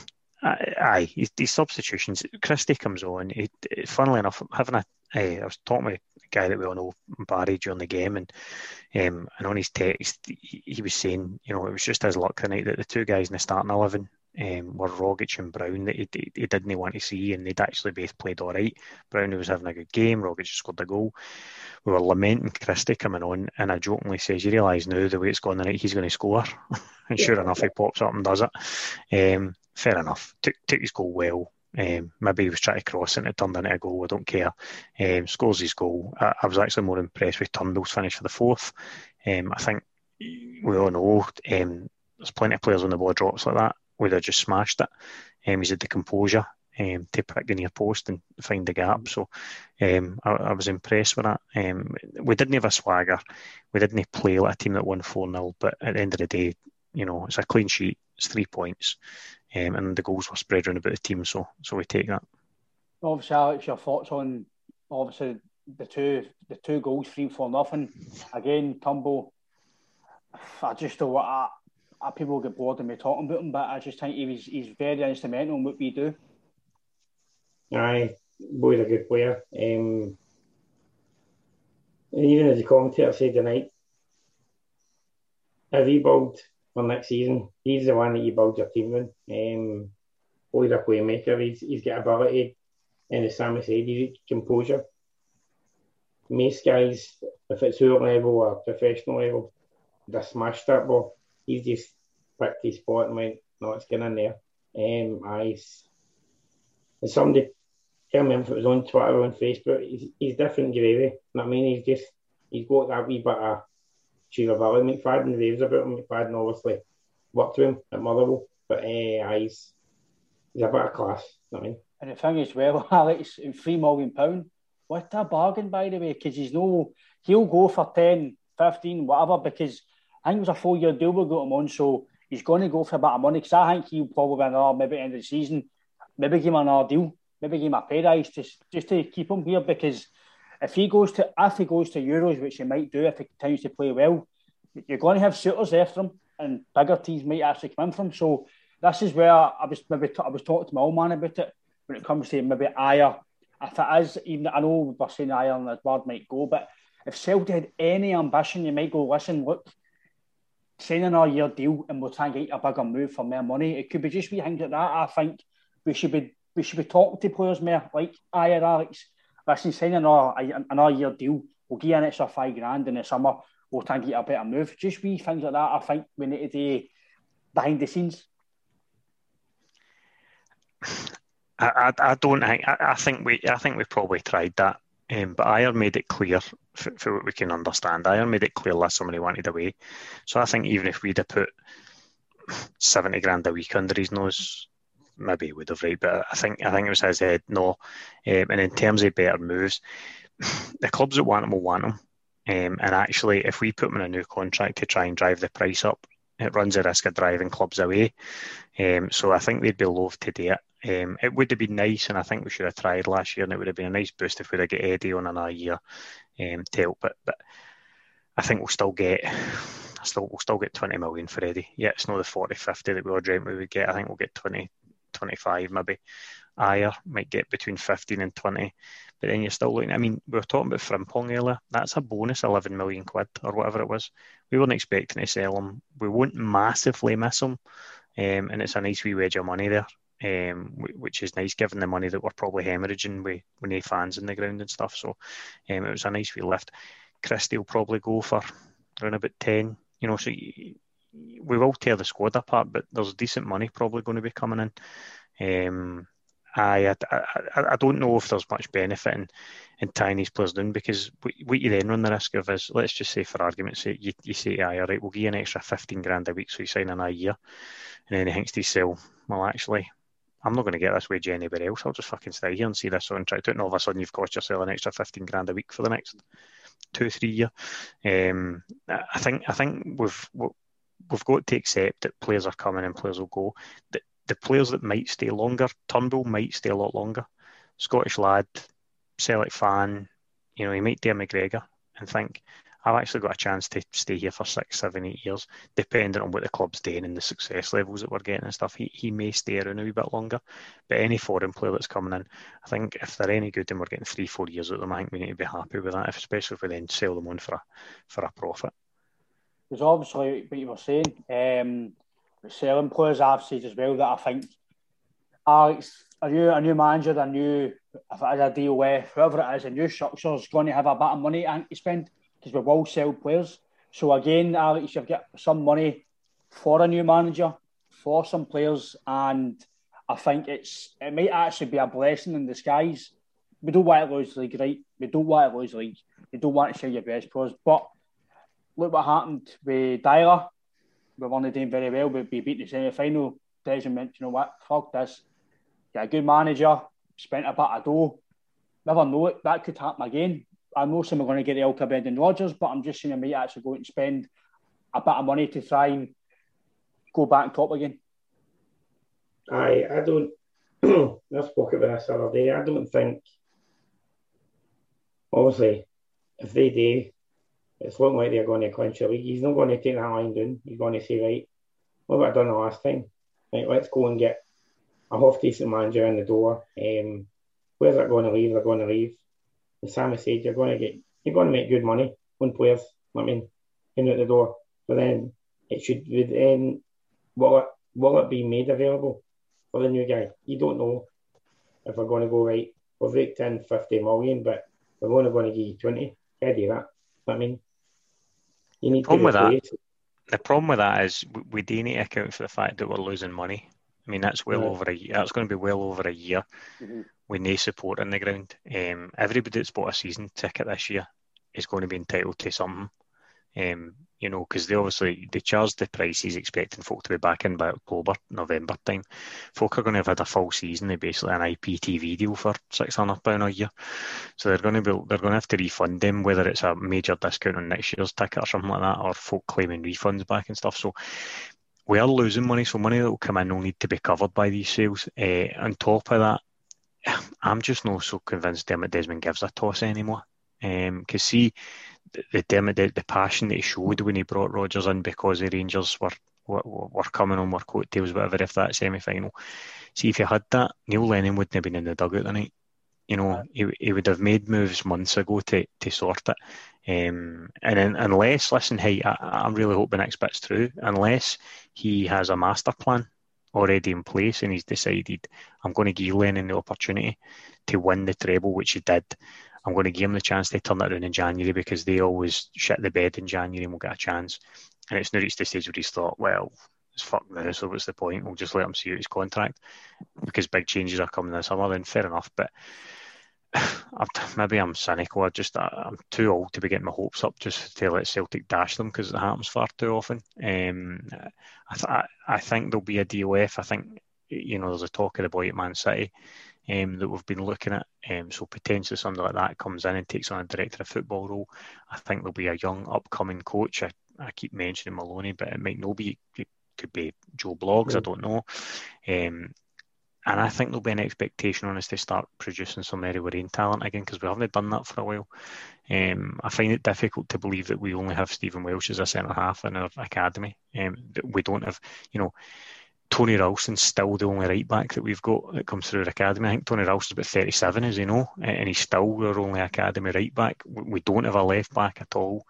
aye, his, his substitutions. Christie comes on. He, funnily enough, having a, I, I was talking with a guy that we all know, Barry, during the game, and um, and on his text, he, he was saying, you know, it was just his luck tonight that the two guys in the starting eleven um, were Rogic and Brown that he, he, he didn't want to see, and they'd actually both played all right. Brown was having a good game. Rogic scored a goal. We were lamenting Christie coming on, and I jokingly says, you realise now the way it's gone tonight, he's going to score. And sure enough, he pops up and does it. Um, fair enough. Took, took his goal well. Um, maybe he was trying to cross and it turned into a goal. I don't care. Um, scores his goal. I, I was actually more impressed with Turnbull's finish for the fourth. Um, I think we all know um, there's plenty of players when the ball drops like that would have just smashed it. Um, he's had the composure um, to pick the near post and find the gap. So um, I, I was impressed with that. Um, we didn't have a swagger. We didn't play like a team that won four nil. But at the end of the day, you know, it's a clean sheet. It's three points. Um, and the goals were spread around about the team, so so we take that. Obviously, Alex, your thoughts on obviously the two the two goals, three for nothing. Again, Turnbull. I just don't want I, I, people get bored of me talking about him, but I just think he was he's very instrumental in what we do. Aye, boy's a good player. Um, and even as the commentator said tonight, a rebuild for next season, he's the one that you build your team in. Um, boy's a playmaker. He's he's got ability, and as Sammy said, he's got composure. Most guys, if it's our level or professional level, they smashed that ball. He's just picked his spot and went, no, it's getting in there. Um, I, and somebody, I can't remember if it was on Twitter or on Facebook, he's, he's different gravy. You know what I mean? He's just, he's got that wee bit of sheer ability. McFadden raves about him. McFadden obviously worked with him at Motherwell, but uh, he's, he's a bit of class. You know what I mean? And the thing is, well, Alex, in three million pounds, what a bargain, by the way, because he's no, he'll go for ten, fifteen, whatever, because I think it was a four-year deal we got him on, so he's going to go for a bit of money, because I think he'll probably another, maybe at the end of the season, maybe give him another deal, maybe give him a pay rise just, just to keep him here, because if he goes to if he goes to Euros, which he might do if he continues to play well, you're going to have suitors after him. and bigger teams might actually come in from. So this is where I was maybe t- I was talking to my old man about it when it comes to maybe Ajer. If it is, even I know we're saying Ajer and Edouard might go, but if Celtic had any ambition, you might go, listen, look, sign another year deal and we'll try and get a bigger move for more money. It could be just wee things like that. I think we should be we should be talking to players more like Ajer, Alex. Listen, sign another, another year deal. We'll give you an extra five grand in the summer. We'll try and get a better move. Just wee things like that. I think we need to do behind the scenes. I, I, I don't think. I, I think we. I think we probably tried that. Um, but Ajer made it clear, for, for what we can understand. Ajer made it clear last summer he wanted away. So I think even if we'd have put seventy grand a week under his nose, maybe he would have, right? But I think I think it was his head. No. Um, and in terms of better moves, the clubs that want him will want him. Um, and actually, if we put him in a new contract to try and drive the price up, it runs a risk of driving clubs away. Um, so I think they'd be loath to do it. Um, it would have been nice, and I think we should have tried last year, and it would have been a nice boost if we'd have got Eddie on another year um, to help it. But I think we'll still get, still we'll still get twenty million for Eddie. Yeah, it's not the forty, fifty that we all dreamt we would get. I think we'll get twenty, twenty-five maybe. Ajer might get between fifteen and twenty. But then you're still looking, I mean, we were talking about Frimpong earlier. That's a bonus eleven million quid or whatever it was. We weren't expecting to sell him. We won't massively miss him. Um, and it's a nice wee wedge of money there, um, which is nice given the money that we're probably hemorrhaging with, with no fans in the ground and stuff. So um, it was a nice wee lift. Christie will probably go for around about ten. You know, so we will tear the squad apart, but there's decent money probably going to be coming in. Um, I, I, I, I don't know if there's much benefit in, in tying these players down, because what, what you then run the risk of is, let's just say for argument's sake, you, you say to Ajer, right, we'll give you an extra fifteen grand a week so you sign in a year, and then he thinks to himself, well, actually, I'm not going to get this wage anywhere else. I'll just fucking stay here and see this contract out, and all of a sudden you've cost yourself an extra fifteen grand a week for the next two, three year. Um, I think I think we've we've got to accept that players are coming and players will go. The, the players that might stay longer, Turnbull might stay a lot longer. Scottish lad, Celtic fan, you know, he might do a McGregor and think, I've actually got a chance to stay here for six, seven, eight years, depending on what the club's doing and the success levels that we're getting and stuff. He he may stay around a wee bit longer. But any foreign player that's coming in, I think if they're any good and we're getting three, four years out of them, I think we need to be happy with that, especially if we then sell them on for a, for a profit. There's obviously what you were saying, um, selling players. I've said as well that I think Alex, a new, a new manager, a new, if it is a deal with whoever it is, a new structure is going to have a bit of money I think, to spend, because we will sell players. So again, Alex, you've got some money for a new manager, for some players, and I think it's it might actually be a blessing in disguise. We don't want to lose the league, right? We don't want to lose the league. We don't want to sell your best players. But look what happened with Dyler. We weren't doing very well. We beat the semi-final. Desmond went, you know what, fuck this. Get a good manager, spent a bit of dough. Never know it, that could happen again. I know some are going to get the Ilka Brendan Rodgers, but I'm just saying I might actually go out and spend a bit of money to try and go back top again. Aye, I don't. I spoke about this the other day. I don't think. Obviously, if they do, it's looking like they're going to clinch the league. He's not going to take that line down. He's going to say, right, what have I done the last time? Right, let's go and get a half-decent manager in the door. Um, where's that going to leave? They're going to leave. As Sammy said, you're going to get, you're going to make good money on players. I mean, in at the door. But then it should then will it will it be made available for the new guy? You don't know if we're going to go right. We've raked in fifty million, but we're only going to give you twenty. Can't do that. I mean, you need the problem to with that. The problem with that is we do need to account for the fact that we're losing money. I mean, that's well yeah. over a year. That's going to be well over a year mm-hmm. with no support in the ground. Um, everybody that's bought a season ticket this year is going to be entitled to something. Um, you know, because they obviously they charge the prices expecting folk to be back in by October, November time. Folk are going to have had a full season. They basically an I P T V deal for six hundred pounds a year, so they're going to be they're going to have to refund them, whether it's a major discount on next year's ticket or something like that, or folk claiming refunds back and stuff. So we are losing money. So money that will come in will need to be covered by these sales. Uh, on top of that, I'm just not so convinced Dermot Desmond gives a toss anymore. Because um, see, the the, the the passion that he showed when he brought Rodgers in because the Rangers were were, were coming on, were coattails, whatever, if that semi-final. See, if he had that, Neil Lennon wouldn't have been in the dugout tonight. You know, right. he he would have made moves months ago to, to sort it. Um, and in, unless, listen, hey, I, I'm really hoping next bit's true, unless he has a master plan already in place and he's decided, I'm going to give Lennon the opportunity to win the treble, which he did. I'm going to give him the chance to turn it around in January because they always shit the bed in January and we'll get a chance. And it's now reached the stage where he's thought, well, it's fuck now, so what's the point? We'll just let him see out his contract because big changes are coming this summer, then fair enough. But I'm, maybe I'm cynical. I just, I'm too old to be getting my hopes up just to let Celtic dash them because it happens far too often. Um, I, th- I think there'll be a D O F. I think, you know, there's a talk of the boy at Man City um, that we've been looking at. Um, so potentially something like that comes in and takes on a director of football role. I think there'll be a young upcoming coach. I, I keep mentioning Maloney, but it might not be. It could be Joe Bloggs. Mm. I don't know. Um, And I think there'll be an expectation on us to start producing some Mary Warren talent again because we haven't done that for a while. Um, I find it difficult to believe that we only have Stephen Welsh as a centre half in our academy. Um, that we don't have, you know, Tony Ralston's still the only right back that we've got that comes through our academy. I think Tony Ralston's about thirty-seven, as you know, and he's still our only academy right back. We don't have a left back at all.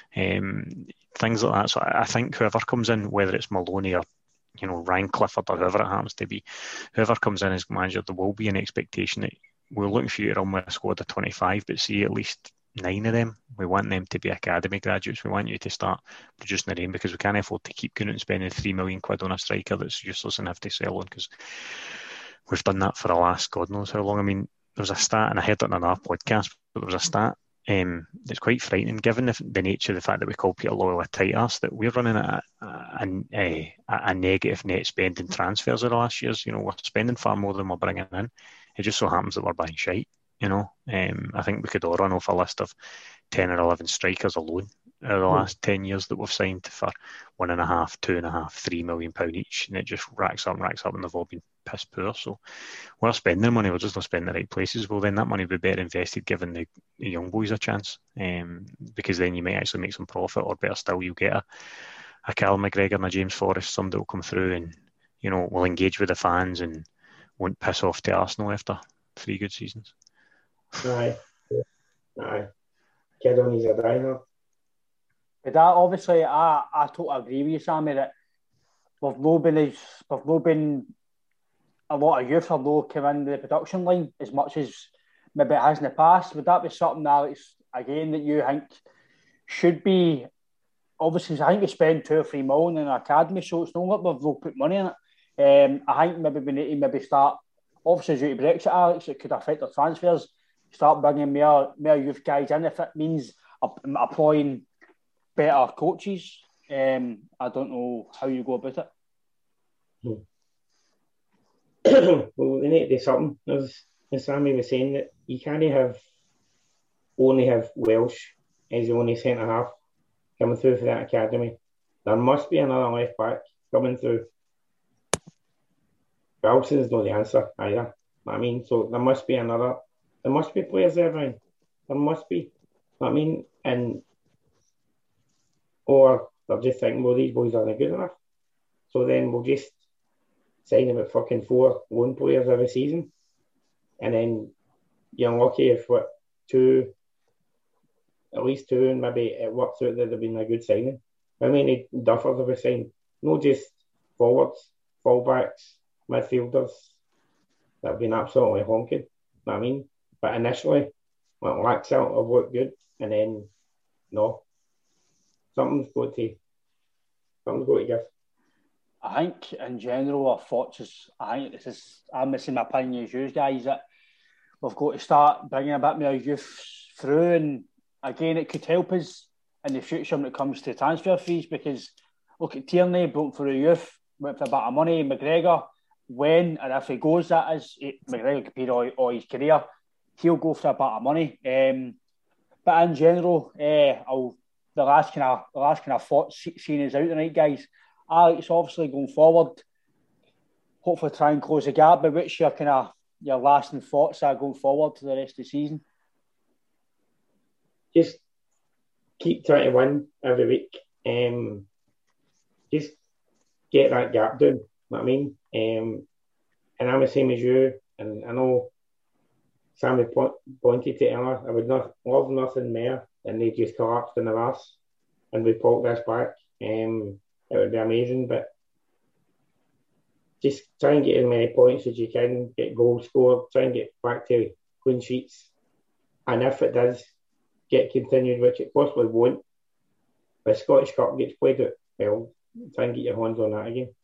Um, things like that. So I think whoever comes in, whether it's Maloney or you know, Ryan Clifford or whoever it happens to be, whoever comes in as manager, there will be an expectation that we're looking for you to run with a squad of twenty-five, but see at least nine of them, we want them to be academy graduates. We want you to start producing their own because we can't afford to keep going and spending three million quid on a striker that's useless and have to sell on because we've done that for the last God knows how long. I mean, there was a stat, and I heard it on another podcast, but there was a stat Um, it's quite frightening given the, the nature of the fact that we call Peter Lawwell a tight ass that we're running a, a, a, a negative net spending transfers in the last years. You know, we're spending far more than we're bringing in. It just so happens that we're buying shite, you know. Um, I think we could all run off a list of ten or eleven strikers alone over the last mm. ten years that we've signed for one and a half, two and a half, three million pound each, and it just racks up and racks up and they've all been piss poor. So we're spending money, we're just not spending the right places. Well, then that money would be better invested giving the, the young boys a chance, um, because then you might actually make some profit, or better still, you'll get a, a Callum McGregor and a James Forrest, somebody will come through and, you know, will engage with the fans and won't piss off to Arsenal after three good seasons. Aye. Aye. Kid on his diner. But that, obviously, I, I totally agree with you, Sammy, that we've not been, we've not been a lot of youth have not come in the production line as much as maybe it has in the past. Would that be something, Alex, again, that you think should be, obviously, I think we spend two or three million in an academy, so it's not like we've not put money in it. Um, I think maybe we need to maybe start, obviously due to Brexit, Alex, it could affect our transfers, start bringing more, more youth guys in if it means employing better coaches. Um, I don't know how you go about it. Hmm. Well, we need to do something. As, as Sammy was saying, that you can't have only have Welsh as the only centre half coming through for that academy. There must be another left back coming through. Ralston's not the answer either. I mean, so there must be another. There must be players there, Brian. There must be. I mean, and or they're just thinking, well, these boys aren't good enough. So then we'll just sign about fucking four loan players every season. And then you're unlucky if what two, at least two, and maybe it works out that they've been a good signing. I mean, duffers have been signed, not just forwards, fullbacks, midfielders that have been absolutely honking. I mean, but initially, when Lax out have looked good, and then no. Something's got to, something's got to give. I think in general, our thoughts is, I think this is, I'm missing my opinion as you guys, that we've got to start bringing a bit more youth through, and again, it could help us in the future when it comes to transfer fees, because look at Tierney, broke for the youth, went for a bit of money. McGregor, when and if he goes, that is, it, McGregor could pay all, all his career, he'll go for a bit of money. Um, but in general, uh, I'll The last kind of the last kind of thought scene is out tonight, guys. Alex, obviously going forward, hopefully try and close the gap. But what's your kind of your lasting thoughts are going forward to the rest of the season? Just keep trying to win every week. Um, just get that gap down. You know what I mean? Um, and I'm the same as you. And I know Sammy po- pointed to it earlier. I would not love nothing more than they just collapsed in the last and we pulled this back. Um, it would be amazing, but just try and get as many points as you can, get goals scored, try and get back to clean sheets. And if it does get continued, which it possibly won't, the Scottish Cup gets played out, well, try and get your hands on that again.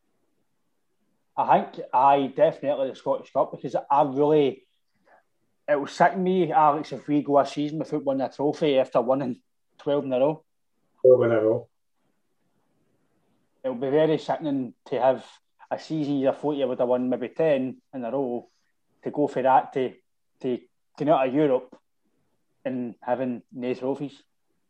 I think I definitely the Scottish Cup, because I really, it will sick me, Alex, if we go a season without winning a trophy after winning twelve in a row. twelve in a row. It'll be very sickening to have a season you thought you would have won maybe ten in a row, to go for that, to to come out of Europe and having no trophies.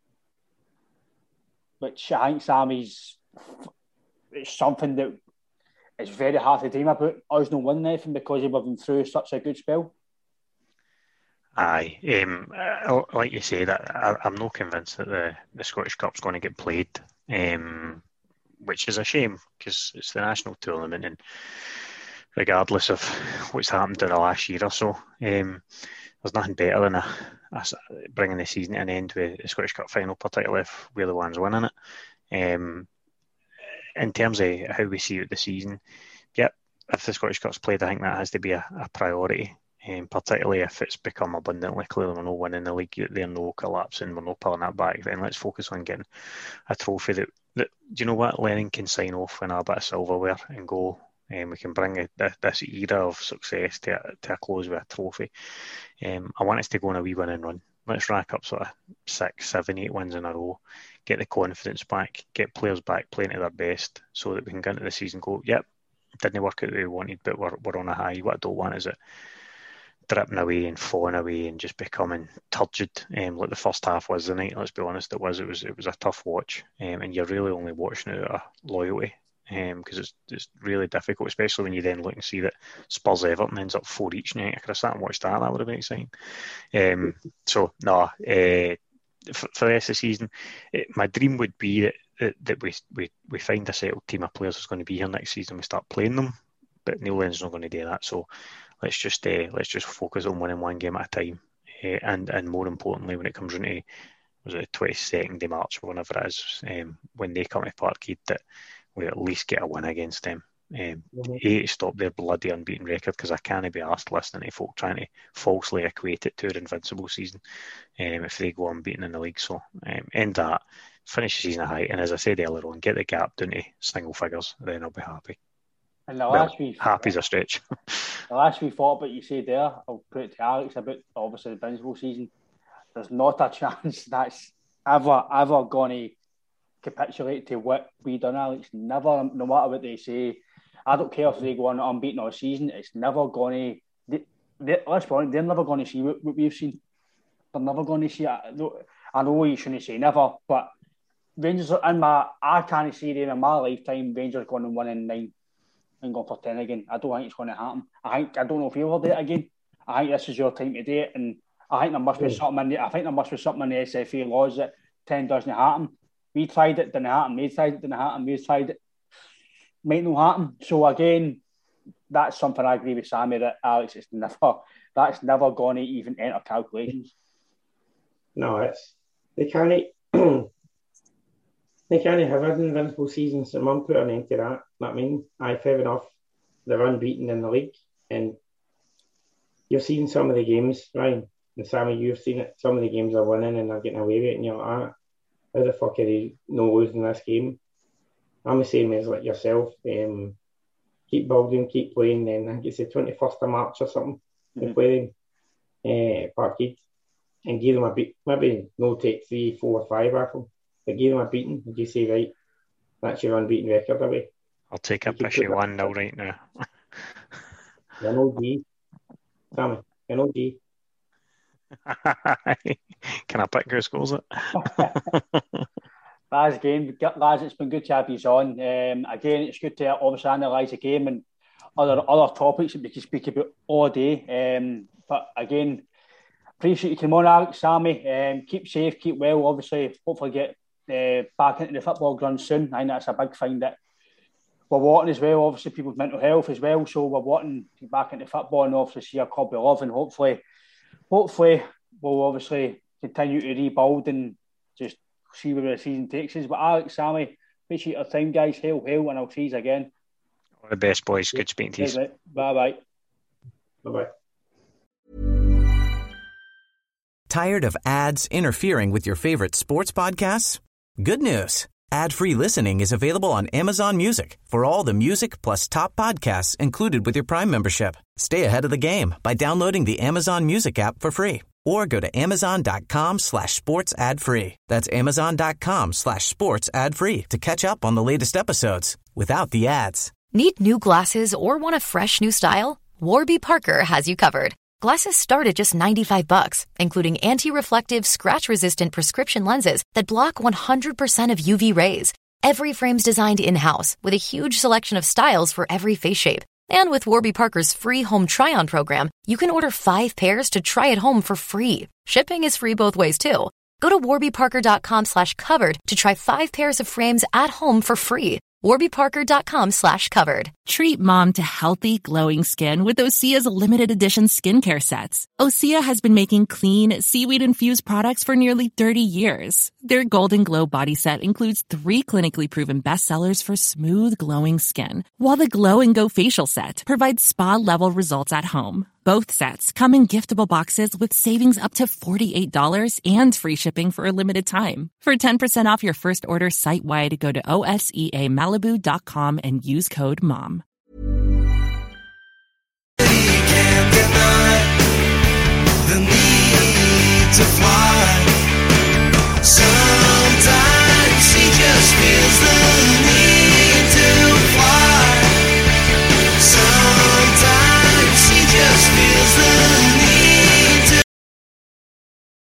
Which I think Sammy's, it's something that it's very hard to dream about us not winning anything because we've been through such a good spell. Aye, um, like you say, that I, I'm not convinced that the, the Scottish Cup's going to get played, um, which is a shame because it's the national tournament, and regardless of what's happened in the last year or so, um, there's nothing better than a, a, bringing the season to an end with the Scottish Cup final, particularly if we're the ones winning it. Um, in terms of how we see it the season, yeah, if the Scottish Cup's played, I think that has to be a, a priority. Um, particularly if it's become abundantly clear we're not winning the league, they're no collapsing, we're not pulling that back, then let's focus on getting a trophy that, that do you know what, Lennon can sign off when a bit of silverware and go, and um, we can bring a, this era of success to a, to a close with a trophy. Um, I want us to go on a wee winning run. Let's rack up sort of six, seven, eight wins in a row, get the confidence back, get players back playing to their best so that we can get into the season and go, yep, didn't work out the way we wanted, but we're, we're on a high. What I don't want is it dripping away and falling away and just becoming turgid, um, like the first half was the night. Let's be honest, it was. It was. It was a tough watch, um, and you're really only watching it out of loyalty, because um, it's it's really difficult, especially when you then look and see that Spurs Everton ends up four each night. I could have sat and watched that. That would have been exciting. Um, so no, uh, for, for the rest of the season, it, my dream would be that that, that we, we we find a settled team of players who's going to be here next season. We start playing them, but Neil Lennon's not going to do that. So. Let's just uh, let's just focus on winning one game at a time, uh, and and more importantly, when it comes into was it the twenty-second of March or whenever it is, um, when they come to Parkhead, that we at least get a win against them. Um, mm-hmm. A, to stop their bloody unbeaten record, because I can't be arsed listening to folk trying to falsely equate it to an invincible season um, if they go unbeaten in the league. So um, end that, finish the season high, and as I said earlier on, get the gap down to single figures, then I'll be happy. And the well, last we happy's a stretch. The last we thought about, you said there, I'll put it to Alex about obviously the invincible season. There's not a chance that's ever ever going to capitulate to what we done, Alex. Never, no matter what they say. I don't care if they go on unbeaten all season. It's never going to. They, they, let's be honest, they're never going to see what, what we've seen. They're never going to see it. I know you shouldn't say never, but Rangers in my, I can't see them in my lifetime. Rangers going on one in nine. And going for ten again. I don't think it's going to happen. I think I don't know if you'll do it again. I think this is your time to do it, and I think there must be mm. something in the, I think there must be something in the S F A laws that ten doesn't happen. We tried it, didn't happen. We tried it, didn't happen. We tried it, might not happen. So again, that's something I agree with Sammy that Alex is never. That's never going to even enter calculations. No, it's they can't. They can't have an invincible season, so Mum put an end to that. I mean, I fair enough. They're unbeaten in the league, and you've seen some of the games, Ryan and Sammy. You've seen it. Some of the games are winning and they're getting away with it, and you're like, ah, how the fuck are they not losing this game? I'm the same as like yourself. Um, keep building, keep playing. Then I think it's the twenty-first of March or something. Mm-hmm. They play them uh, Parkhead and give them a beat. Maybe no take three, four, five off them. But give them a beating, would you say, right, that's your unbeaten record away? I'll take a pushy one nil right now. You're no G. Sammy, you're no G. Can I pick who scores it? Lads, again, lads, it's been good to have you on. Um, again, it's good to obviously analyse the game and other other topics that we can speak about all day. Um, but again, appreciate you coming on, Alex, Sammy. Um, keep safe, keep well. Obviously, hopefully get uh, back into the football ground soon. I think that's a big thing that we're wanting as well. Obviously, people's mental health as well. So we're wanting to get back into football and obviously see our club we love. And hopefully, hopefully, we'll obviously continue to rebuild and just see where the season takes us. But Alex, Sammy, appreciate your time, guys. Hail, hail, and I'll see you again. All the best, boys. Good speaking to you. Bye-bye. Bye-bye. Tired of ads interfering with your favorite sports podcasts? Good news. Ad-free listening is available on Amazon Music for all the music plus top podcasts included with your Prime membership. Stay ahead of the game by downloading the Amazon Music app for free or go to amazon.com slash sports ad free. That's amazon.com slash sports ad free to catch up on the latest episodes without the ads. Need new glasses or want a fresh new style? Warby Parker has you covered. Glasses start at just ninety-five bucks, including anti-reflective, scratch-resistant prescription lenses that block one hundred percent of U V rays. Every frame's designed in-house with a huge selection of styles for every face shape. And with Warby Parker's free home try-on program, you can order five pairs to try at home for free. Shipping is free both ways, too. Go to warbyparker.com slash covered to try five pairs of frames at home for free. warbyparker.com slash covered. Treat mom to healthy, glowing skin with Osea's limited edition skincare sets. Osea has been making clean, seaweed-infused products for nearly thirty years. Their Golden Glow body set includes three clinically proven bestsellers for smooth, glowing skin, while the Glow and Go facial set provides spa-level results at home. Both sets come in giftable boxes with savings up to forty-eight dollars and free shipping for a limited time. For ten percent off your first order site-wide, go to O S E A Malibu dot com and use code MOM.